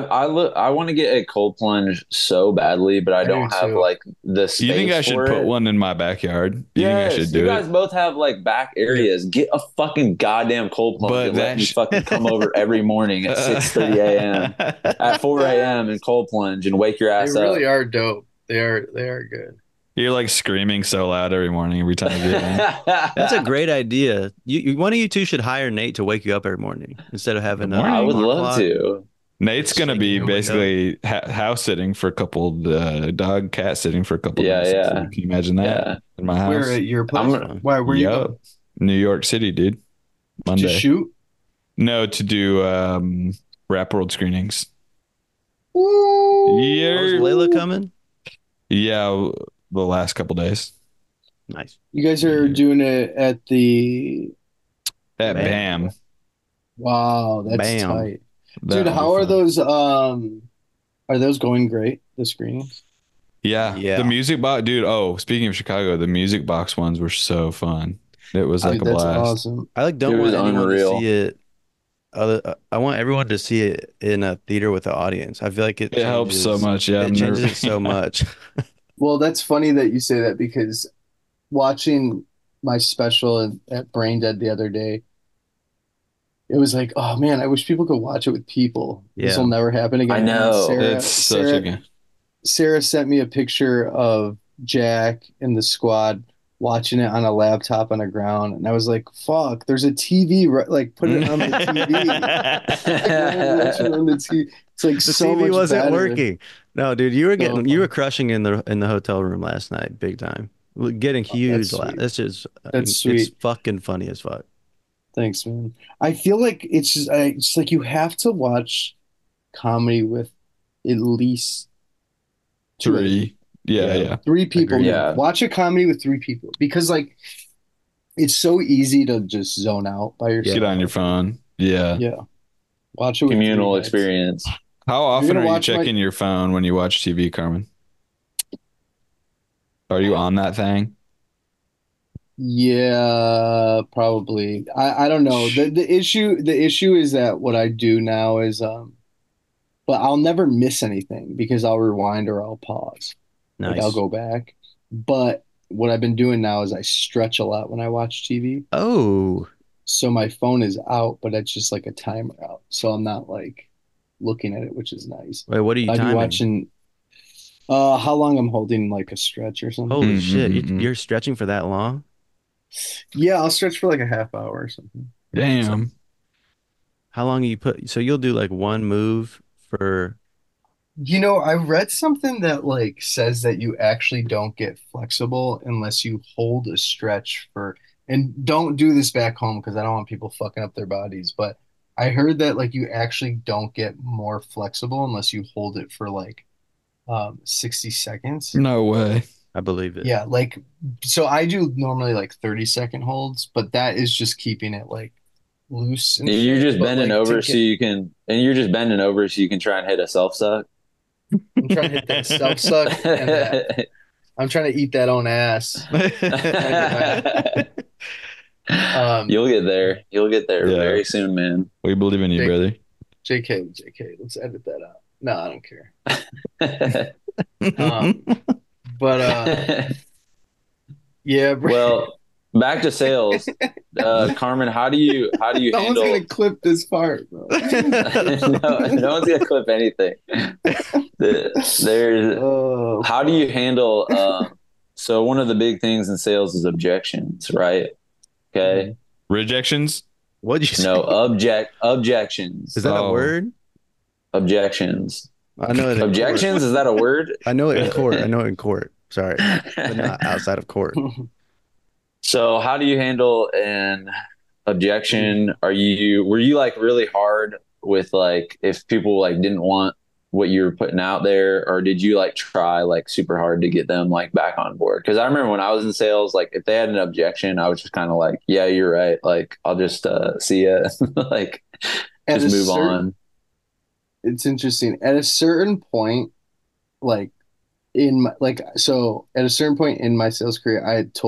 I want to get a cold plunge so badly, but I do don't have too. like the space. You think I should for put it. one in my backyard? You think I Yes, should you do guys it? both have like back areas. Get a fucking goddamn cold plunge But and let that me sh- fucking come over every morning at 6:30 a.m. at 4 a.m. and cold plunge and wake your They ass up. really are dope. They are good. You're like screaming so loud every morning every time you get in. That's a great idea. One of you two should hire Nate to wake you up every morning instead of having Good morning. I would alarm love clock. to. Nate's gonna Shaking be your window. basically house sitting for a couple, dog cat sitting for a couple. Yeah, nights. yeah. Can you imagine that Yeah. in my house? Where at your place? I'm- Why? Where you Yup. going? New York City, dude. Monday. To shoot? No, to do Rap World screenings. Oh, is Yeah, Layla coming? yeah. The last couple days Nice. You guys are doing it at the. at Bam. BAM. Wow, that's Bam. tight. That'll Dude, be how are fun. those are those going great, the screenings? Yeah, Yeah. the music box, dude. Oh, speaking of Chicago, the music box ones were so fun. It was like Dude, a that's blast. awesome. I like don't It want was anyone unreal. to see it. I want everyone to see it in a theater with the audience. I feel like it It helps so changes- much. Yeah, It I'm changes nervous. it so much. Well, that's funny that you say that because watching my special at Brain Dead the other day, it was like, oh man, I wish people could watch it with people. This Yeah. will never happen again. I And then know. It's such a good. Sarah sent me a picture of Jack and the squad watching it on a laptop on the ground, and I was like, fuck, there's a TV, like put it on the TV. Watch it on the TV. It's like The so TV much wasn't better. working. No, dude, you were So you were fun. crushing in the hotel room last night, big time. Getting Oh, huge. that's sweet. That's just That's it's sweet. fucking funny as fuck. Thanks, man. I feel like it's like you have to watch comedy with at least two other Three. Yeah, Yeah. yeah. three people. Agreed. Yeah. Watch a comedy with three people because like it's so easy to just zone out by yourself. Get on your phone. Yeah. Yeah. Watch it with Communal three guys. experience. How often gonna are you watch my- checking your phone when you watch TV, Carmen? Are you on that thing? Yeah, probably. I don't know. The issue is that what I do now is but I'll never miss anything because I'll rewind or I'll pause. Like I'll Nice. go back. But what I've been doing now is I stretch a lot when I watch TV. Oh, So my phone is out, but it's just like a timer out. So I'm not like looking at it, which is nice. wait, what are you I'd be timing? watching how long I'm holding like a stretch or something. Holy shit, Mm-mm-mm-mm. you're stretching for that long? Yeah, I'll stretch for like a half hour or something. So Damn. how long you put? So you'll do like one move for. I read something that like says that you actually don't get flexible unless you hold a stretch for, and don't do this back home because I don't want people fucking up their bodies, but I heard that like you actually don't get more flexible unless you hold it for like 60 seconds. No way. I believe it. Yeah, like so I do normally like 30-second holds, but that is just keeping it like loose and You're shit. just But bending like to over so get you can, and you're just bending over so you can try and hit a self suck. I'm trying to hit that self suck and that I'm trying to eat that own ass. Trying to get my um You'll get there. You'll get there Yeah. very soon, man. We believe in you, Jake, brother. JK, let's edit that out. No, I don't care. Um, but yeah, bro. Well, back to sales. Carmen, how do you No one's handle gonna clip this part, bro. no one's gonna clip anything. There's Oh how do fuck. you handle so one of the big things in sales is objections, right? Okay. Mhm. Rejections? What'd you say? No, objections. Is that a Oh. word? Objections. I know it in court. Objections, is that a word? I know it in court. I know it in court. Sorry, but not outside of court. So how do you handle an objection? Were you like really hard with like if people like didn't want what you were putting out there, or did you like try like super hard to get them like back on board? Because I remember when I was in sales, like if they had an objection, I was just kind of like, yeah, you're right. Like I'll just see ya. Like At just a move certain, on. it's interesting. At a certain point, like at a certain point in my sales career,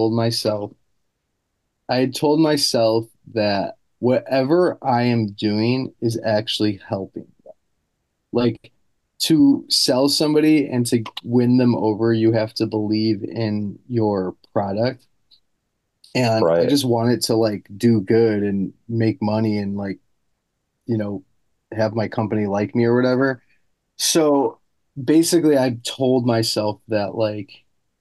I had told myself that whatever I am doing is actually helping. Like to sell somebody and to win them over, you have to believe in your product. And I Right. just wanted to like do good and make money and like, you know, have my company like me or whatever. So basically, I told myself that like,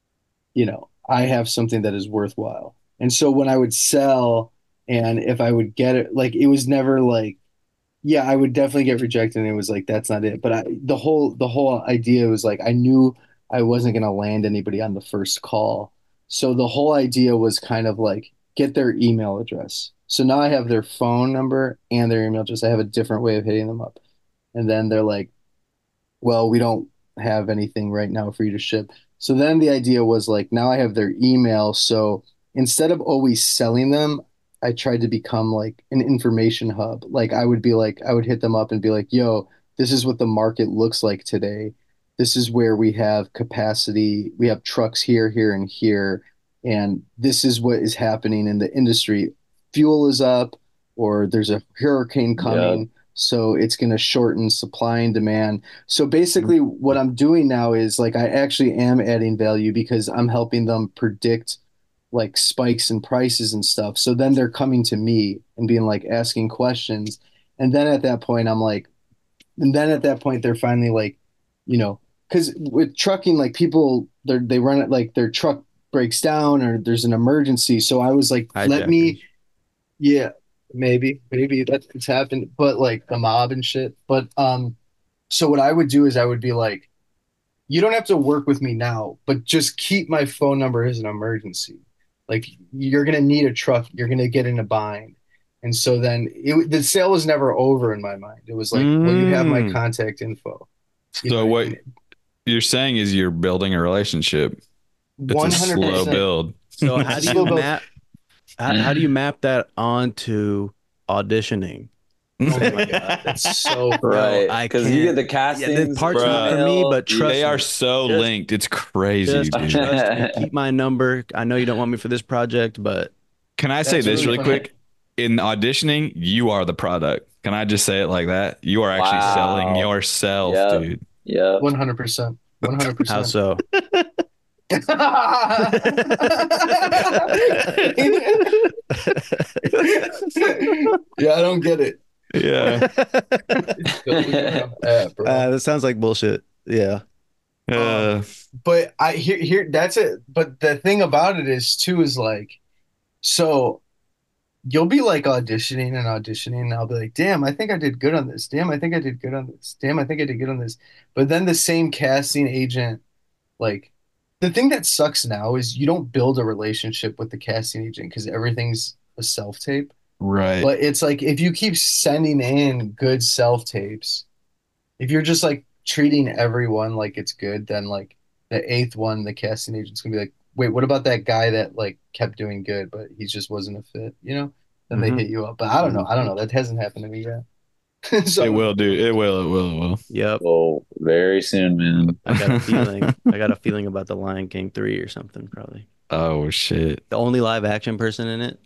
I have something that is worthwhile. And so when I would sell and if I would get it, like it was never like, yeah, I would definitely get rejected and it was like that's not it. But the whole idea was like I knew I wasn't gonna land anybody on the first call. So the whole idea was kind of like get their email address. So now I have their phone number and their email address. I have a different way of hitting them up. And then they're like, well, we don't have anything right now for you to ship. So then the idea was like, now I have their email. So instead of always selling them, I tried to become like an information hub. Like I would be like, I would hit them up and be like, yo, this is what the market looks like today. This is where we have capacity. We have trucks here, here, and here. And this is what is happening in the industry. Fuel is up, or there's a hurricane Yeah. coming. So it's going to shorten supply and demand. So basically, what I'm doing now is like I actually am adding value because I'm helping them predict like spikes in prices and stuff. So then they're coming to me and being like asking questions. And then at that point, they're finally like, you know, because with trucking, like people, they run it like their truck breaks down or there's an emergency. So I was like, let Hijackers. me, yeah, maybe that's happened, but like the mob and shit. But so what I would do is I would be like, you don't have to work with me now, but just keep my phone number as an emergency. Like you're gonna need a truck, you're gonna get in a bind. And so then the sale was never over in my mind. It was like, well, you have my Mm. contact info. You know So what I what mean? you're saying is you're building a relationship. It's a slow 100%. build. So how do you Slow build. map? How do you map that onto auditioning? Oh my God, that's so Right, I because you get can't. the Yeah, castings. the part's not for me, but trust They are me. so Just- linked. It's crazy, Just dude. trust me. Keep my number. I know you don't want me for this project, but Can I say That's this really really funny. quick? In auditioning, you are the product. Can I just say it like that? You are actually Wow. selling yourself, Yep. dude. Yep. 100%. 100%. how so? Yeah, I don't get it. Yeah. Bro. That sounds like bullshit. Yeah. Uh, But I here that's it. But the thing about it is too is like, so you'll be like auditioning and auditioning, and I'll be like, damn, I think I did good on this. Damn, I think I did good on this. Damn, I think I did good on this. But then the same casting agent, like, the thing that sucks now is you don't build a relationship with the casting agent because everything's a self tape. right. But it's like if you keep sending in good self tapes, if you're just like treating everyone like it's good, then like the eighth one, the casting agent's gonna be like, wait, what about that guy that like kept doing good, but he just wasn't a fit, you know? Then they Mhm. hit you up. But I don't know. I don't know. That hasn't happened to me yet. So, It will, dude. It will. It will. It will. Yep. Oh, very soon, man. I got a feeling. I got a feeling about the Lion King 3 or something, probably. Oh shit. The only live action person in it.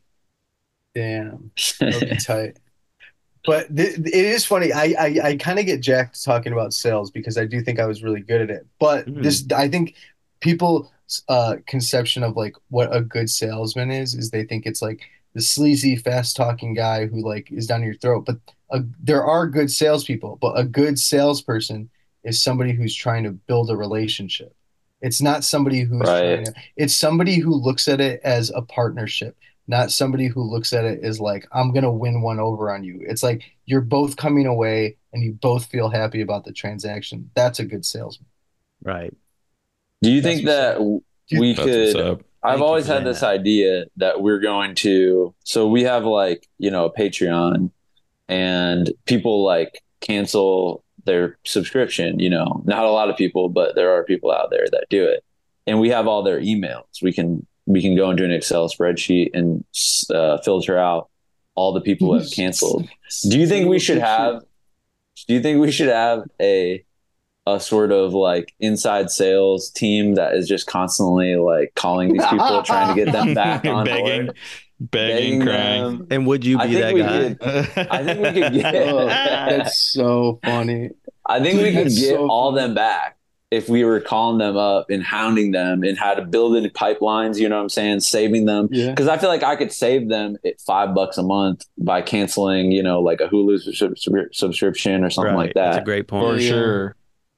damn, that'll be tight. But it is funny. I kind of get jacked talking about sales because I do think I was really good at it. But this, I think people's conception of like what a good salesman is they think it's like the sleazy, fast talking guy who like is down your throat. But there are good salespeople, but a good salesperson is somebody who's trying to build a relationship. It's not somebody who's Right. trying to, it's somebody who looks at it as a partnership, not somebody who looks at it as like, I'm going to win one over on you. It's like you're both coming away and you both feel happy about the transaction. That's a good salesman. Right. Do you That's think what's that up. we That's what's could? up. I've Thank you always for had saying this that. idea that we're going to. So we have like a Patreon, and people like cancel their subscription. Not a lot of people, but there are people out there that do it, and we have all their emails. We can go into an Excel spreadsheet and filter out all the people who have canceled. Do you think we should have? Do you think we should have a sort of like inside sales team that is just constantly like calling these people, trying to get them back on begging, board, begging, crying. them? And would you I be think that we guy? could. I think we could get. Oh, that's so funny. I think we could That's get so all funny. them back if we were calling them up and hounding them and how to build any pipelines. You know what I'm saying? Saving them, Yeah. because I feel like I could save them at $5 a month by canceling, like a Hulu subscription or something like That's a that. great For point. Yeah. sure.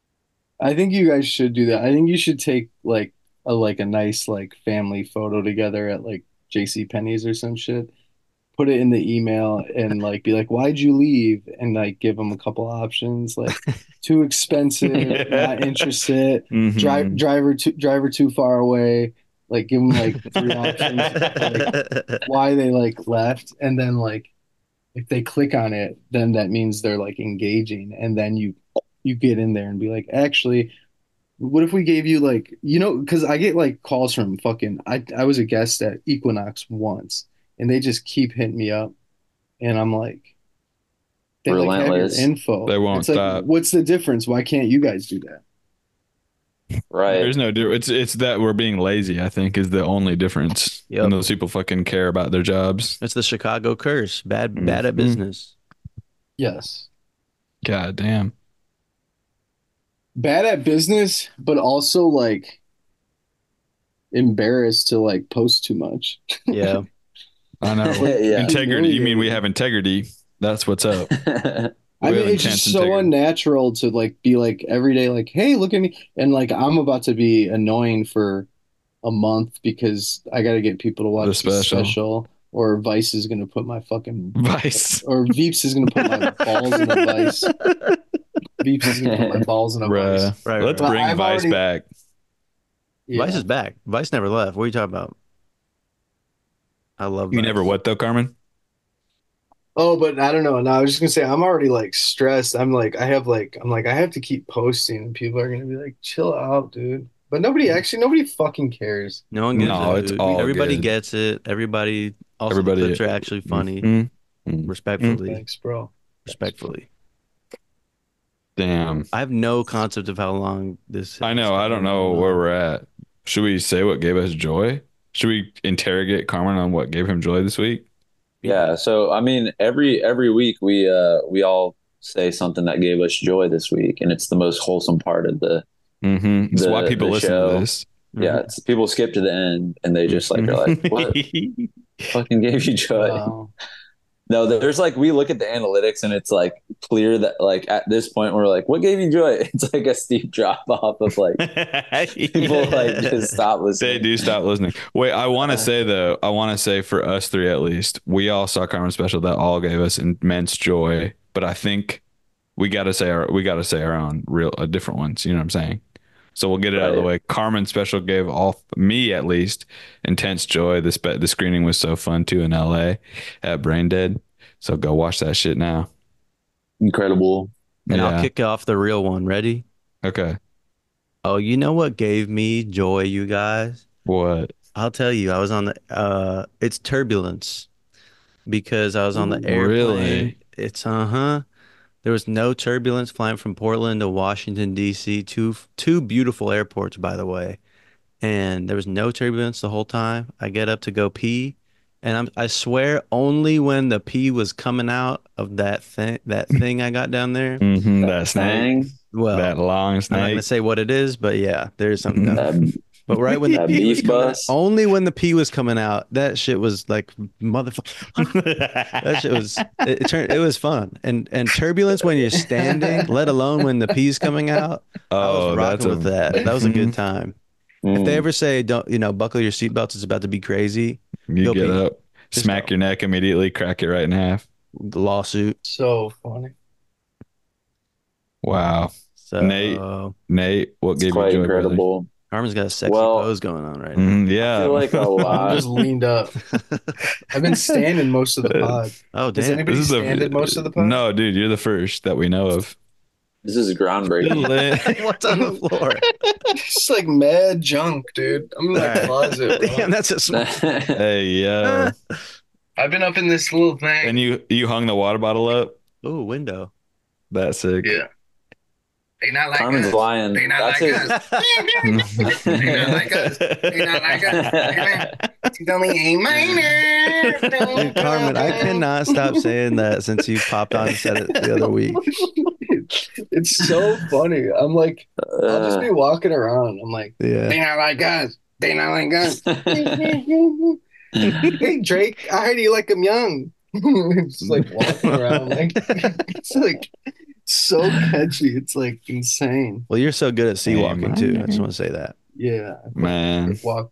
I think you guys should do that. I think you should take like a nice like family photo together at like JC Penney's or some shit. Put it in the email and like be like, "Why'd you leave?" And like give them a couple options like too expensive, not interested, Mhm. driver too far away. Like give them like 3 options like why they like left, and then like if they click on it, then that means they're like engaging, and then you get in there and be like, actually, what if we gave you like, because I get like calls from fucking, I was a guest at Equinox once, and they just keep hitting me up, and I'm like, they like have your Relentless. info. They won't It's like, stop. what's the difference? Why can't you guys do that? Right. There's no difference. It's that we're being lazy, I think, is the only difference. Yep. And those people fucking care about their jobs. It's the Chicago curse. Bad Mhm. at business. Yes. God damn. Bad at business, but also like embarrassed to like post too much. Yeah. I know. Yeah. Integrity. You mean we have integrity? That's what's up. I We mean, have it's just intense so integrity. unnatural to like be like every day, like, hey, look at me. And like, I'm about to be annoying for a month because I got to get people to watch The the special. special, or Vice is going to put my fucking, Vice. or Veeps is going to put my balls in a Vice. Veeps is going to put my balls in a Vice. Bruh. Right, Let's right. bring I've Vice already- back. Yeah. Vice is back. Vice never left. What are you talking about? I love You Vice. never what though, Carmen? Oh, but I don't know. No, I was just gonna say I'm already like stressed. I'm like I have to keep posting, and people are gonna be like, chill out, dude. But nobody fucking cares. No one gives No, a it's hoot. all Everybody good. gets it. Everybody. Also, Everybody- the clips are actually funny. Mhm. Mhm. Respectfully. Thanks, bro. respectfully. Damn. I have no concept of how long this. I know. I don't know where we're at. Should we say what gave us joy? Should we interrogate Carmen on what gave him joy this week? Yeah. So I mean, every week we all say something that gave us joy this week, and it's the most wholesome part of the. That's why people listen show. to this. Yeah, it's people skip to the end and they just like are like, what fucking gave you joy? Wow. No, there's like we look at the analytics and it's like clear that like at this point we're like, what gave you joy? It's like a steep drop off of like people like just stop listening. They do stop listening. Wait, I want to say though, for us three at least, we all saw Carmen special that all gave us immense joy. But I think we got to say our own real different ones. You know what I'm saying? So we'll get it out of the way. Carmen special gave me at least intense joy. The screening was so fun too in LA at Brain Dead. So go watch that shit now. Incredible. And I'll kick off the real one. Ready? Okay. Oh, you know what gave me joy, you guys? What? I'll tell you. I was on the it's Turbulence, because I was on the airplane. Really? It's There was no turbulence flying from Portland to Washington, D.C. Two beautiful airports, by the way. And there was no turbulence the whole time. I get up to go pee, and I swear only when the pee was coming out of that thing I got down there. That snake. Well, that long snake. I'm not gonna say what it is, but yeah, there's something. But right when the pee was coming out, only when the pee was coming out, that shit was like motherfucker. That shit was it was fun. And turbulence when you're standing, let alone when the pee's coming out. I was rocking with that. That was a good time. If they ever say don't buckle your seatbelts, it's about to be crazy. You get up, smack your neck immediately, crack it right in half. Lawsuit. So funny. Wow. So Nate, what gave you joy? Incredible. Brother? Armin's got a sexy pose going on right now. Yeah. I feel like a lot. I'm just leaned up. I've been standing most of the pod. Oh, damn. Does anybody stand most of the pod? No, dude, you're the first that we know of. This is groundbreaking. What's on the floor? It's like mad junk, dude. I'm in my closet. Bro. Damn, that's a small. Hey, yo. I've been up in this little thing. And you hung the water bottle up? Oh, window. That's sick. Yeah. They not like Carmen's us. lying. They not like us. They not like us. They not like us. She's only a minor. Dude, Carmen, I cannot stop saying that since you popped on and said it the other week. It's so funny. I'm like, I'll just be walking around. I'm like, they not like us. They not like us. Hey, Drake, I heard you like him young. It's just like walking around. Like, it's like so catchy. It's like insane. Well, you're so good at sea walking too. I just want to say that. Yeah, man. Walk.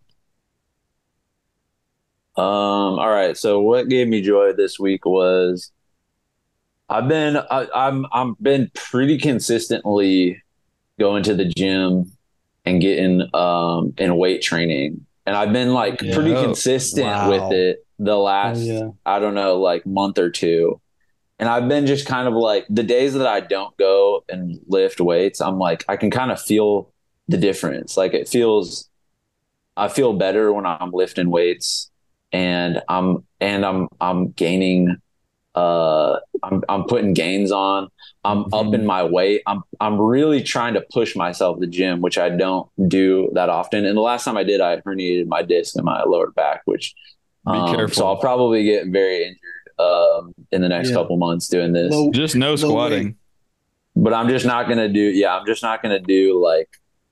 All right. So what gave me joy this week was I've been pretty consistently going to the gym and getting in weight training, and I've been like pretty consistent with it the last I don't know, like month or two. And I've been just kind of like the days that I don't go and lift weights, I'm like I can kind of feel the difference. Like I feel better when I'm lifting weights, and I'm gaining. I'm putting gains on. I'm upping my weight. I'm really trying to push myself to the gym, which I don't do that often. And the last time I did, I herniated my disc in my lower back, which be careful. So I'll probably get very injured in the next couple months doing this. Just no squatting. But I'm just not gonna do. I'm just not gonna do like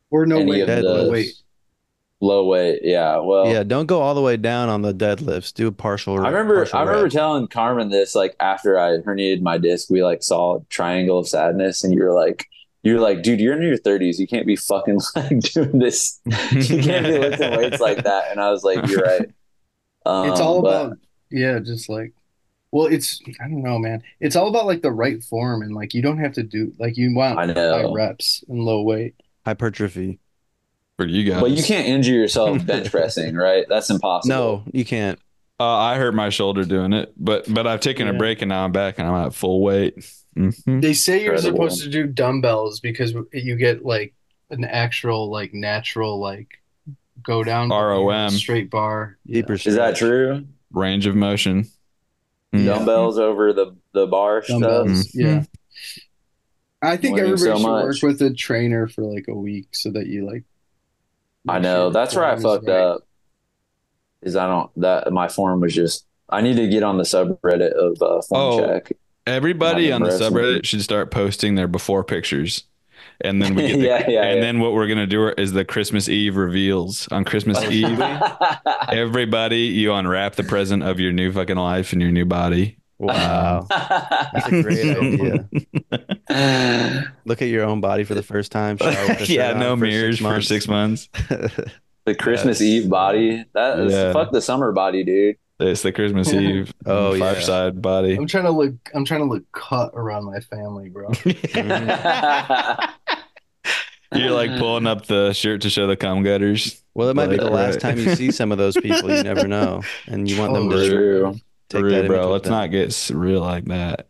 low weight. Yeah. Well, don't go all the way down on the deadlifts. Do a partial. I remember telling Carmen this like after I herniated my disc. We like saw Triangle of Sadness, and you were like, dude, you're in your 30s. You can't be fucking like doing this. You can't be lifting weights like that. And I was like, you're right. It's all about just like. Well, I don't know, man. It's all about like the right form, and like you don't have to do like you want high reps and low weight. Hypertrophy. For you guys. But you can't injure yourself bench pressing, right? That's impossible. No, you can't. I hurt my shoulder doing it, but I've taken a break and now I'm back and I'm at full weight. Mm-hmm. They say you're supposed to do dumbbells because you get like an actual like natural like go down ROM straight bar. Deeper. Is that true? Range of motion. Dumbbells over the the bar stuff. Dumbbells. Yeah. I think Learning everybody so should much. work with a trainer for like a week so that you like. I make know sure that's where I form is fucked right. up. Is my form was just. I need to get on the subreddit of form Oh, check. everybody Not on the embarrassing. subreddit should start posting their before pictures. And then we get Yeah. then what we're gonna do is the Christmas Eve reveals. On Christmas Eve, everybody, you unwrap the present of your new fucking life and your new body. Wow. That's a great idea. Look at your own body for the first time. Shower with a shirt Yeah, on no for mirrors 6 for 6 months. The Christmas Yes. Eve body. That is Yeah. fuck the summer body, dude. It's the Christmas Eve Oh, yeah. five-side body. I'm trying to look cut around my family, bro. You're like pulling up the shirt to show the cum gutters. Well, it might be the Like, last right. time you see some of those people. You never know. And you want them Oh, to True. take For real, that image bro. with Let's them. not get real like that.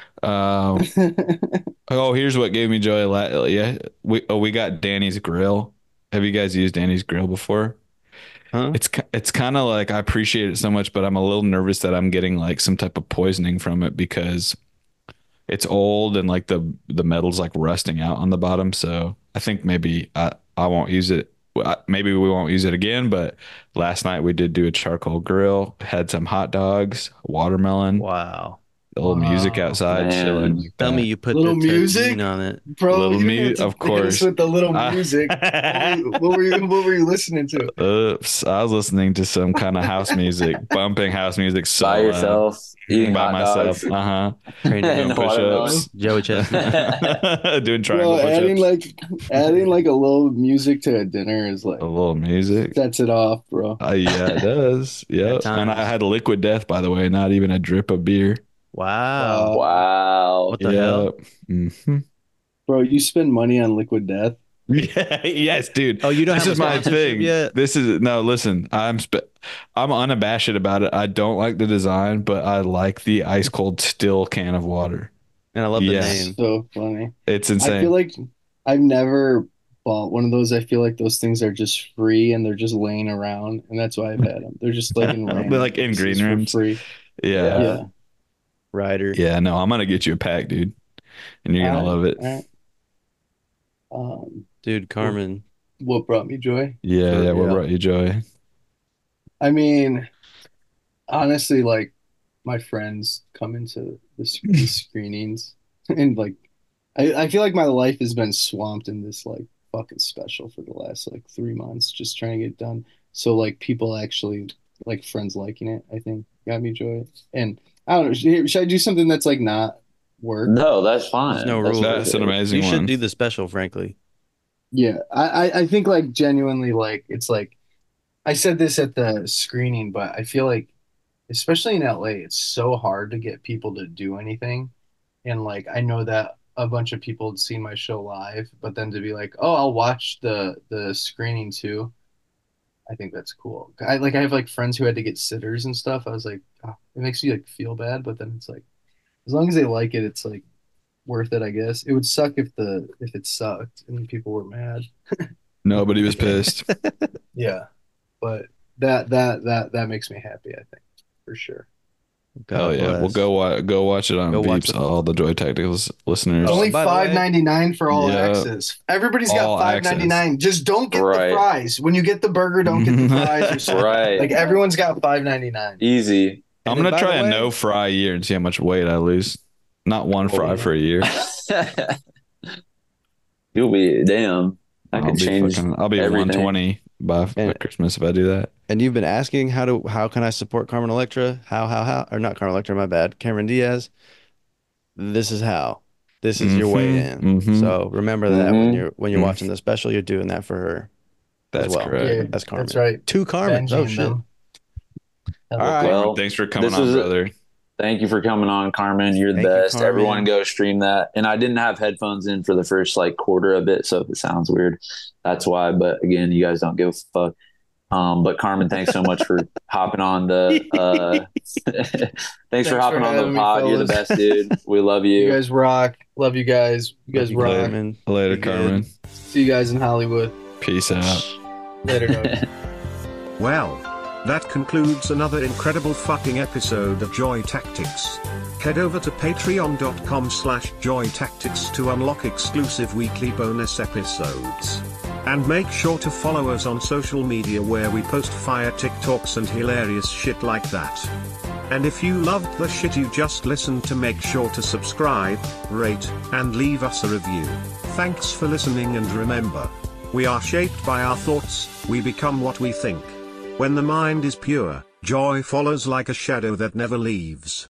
Oh, here's what gave me joy. Yeah, we got Danny's Grill. Have you guys used Danny's Grill before? Huh? It's kind of like I appreciate it so much, but I'm a little nervous that I'm getting like some type of poisoning from it because it's old and like the metal's like rusting out on the bottom. So I think maybe I won't use it. Maybe we won't use it again. But last night we did do a charcoal grill, had some hot dogs, watermelon, Wow. a little music Wow, outside, man. chilling. Like Tell that. me you put Little the music? terpene on it. Bro, Little you didn't have to of hit us course. with the little I- music. What were you listening to? Oops, I was listening to some kind of house music, bumping house music so By yourself, eating by hot myself. dogs. Training And doing watermelon. push-ups. Joey Chestnut. Doing triangle Bro, push-ups. adding like a little music to a dinner is like A little music. sets it off, bro. Yeah, it does. Yeah. At And I times. had Liquid Death, by the way, not even a drip of beer. Wow. Wow. What the hell? Mhm. Bro, you spend money on Liquid Death. Yeah, yes, dude. Oh, you don't This have is a my sponsorship thing. yet? This is no. Listen, I'm unabashed about it. I don't like the design, but I like the ice cold still can of water. And I love Yes. the name. So funny. It's I insane. feel like I've never bought one of those. I feel like those things are just free and they're just laying around, and that's why I've had them. They're just like in random They're like in green places for rooms. free. yeah. Yeah. Rider. Yeah, no, I'm gonna get you a pack, dude, and you're gonna love it. Dude, Carmen. What brought me joy? Yeah, yeah. What Yeah. brought you joy? I mean, honestly, like my friends come into the screenings, and like I feel like my life has been swamped in this like fucking special for the last like 3 months, just trying to get it done. So like people actually like friends liking it, I think got me joy. And I don't know, should I do something that's like not work? No, that's fine. There's no rules. That's an amazing You should one. do the special, frankly. Yeah, I think like genuinely like it's like I said this at the screening, but I feel like especially in LA, it's so hard to get people to do anything. And like I know that a bunch of people had seen my show live, but then to be like, oh, I'll watch the screening too. I think that's cool. I have like friends who had to get sitters and stuff. I was like, oh, it makes me like feel bad, but then it's like as long as they like it, it's like worth it, I guess. It would suck if it sucked and people were mad. Nobody was pissed. Yeah. But that makes me happy, I think, for sure. God Oh yeah, bless. well go watch it on Go watch Veeps. the- All the Joy Tacticals listeners. Only by the way- $5.99 for all Yeah. access. Everybody's got All $5.99. Just don't get Right. the fries. When you get the burger, don't get the fries or something. Right. Like everyone's got $5.99. Easy. I'm And gonna by try the a way- no fry year and see how much weight I lose. Not one fry yeah. for a year. You'll be damn. That could change. I'll be everything. 120 by And- Christmas if I do that. And you've been asking how can I support Carmen Electra? How or not Carmen Electra, my bad. Cameron Diaz. This is how. This is your way in. Mhm. So remember that when Mhm. you're Mhm. watching the special, you're doing that for her. That's well. correct. Yeah, That's Carmen. that's right. Two Carmen. Oh Benji shit. and them. All right. Well, Thanks for coming this on, is- brother. Thank you for coming on, Carmen. You're the Thank you, best. Carmen. Everyone go stream that. And I didn't have headphones in for the first like quarter of it, so if it sounds weird, that's why. But again, you guys don't give a fuck. But Carmen, thanks so much for hopping on the thanks for hopping on the having me, pod. You're the fellas. best, dude. We love You you. guys rock. Love you guys. You guys Love you, rock. Carmen. Later, Be good. Carmen. See you guys in Hollywood. Peace out. Later, guys. Well, That concludes another incredible fucking episode of Joy Tactics. Head over to patreon.com/joytactics to unlock exclusive weekly bonus episodes. And make sure to follow us on social media where we post fire TikToks and hilarious shit like that. And if you loved the shit you just listened to, make sure to subscribe, rate, and leave us a review. Thanks for listening, and remember, we are shaped by our thoughts, we become what we think. When the mind is pure, joy follows like a shadow that never leaves.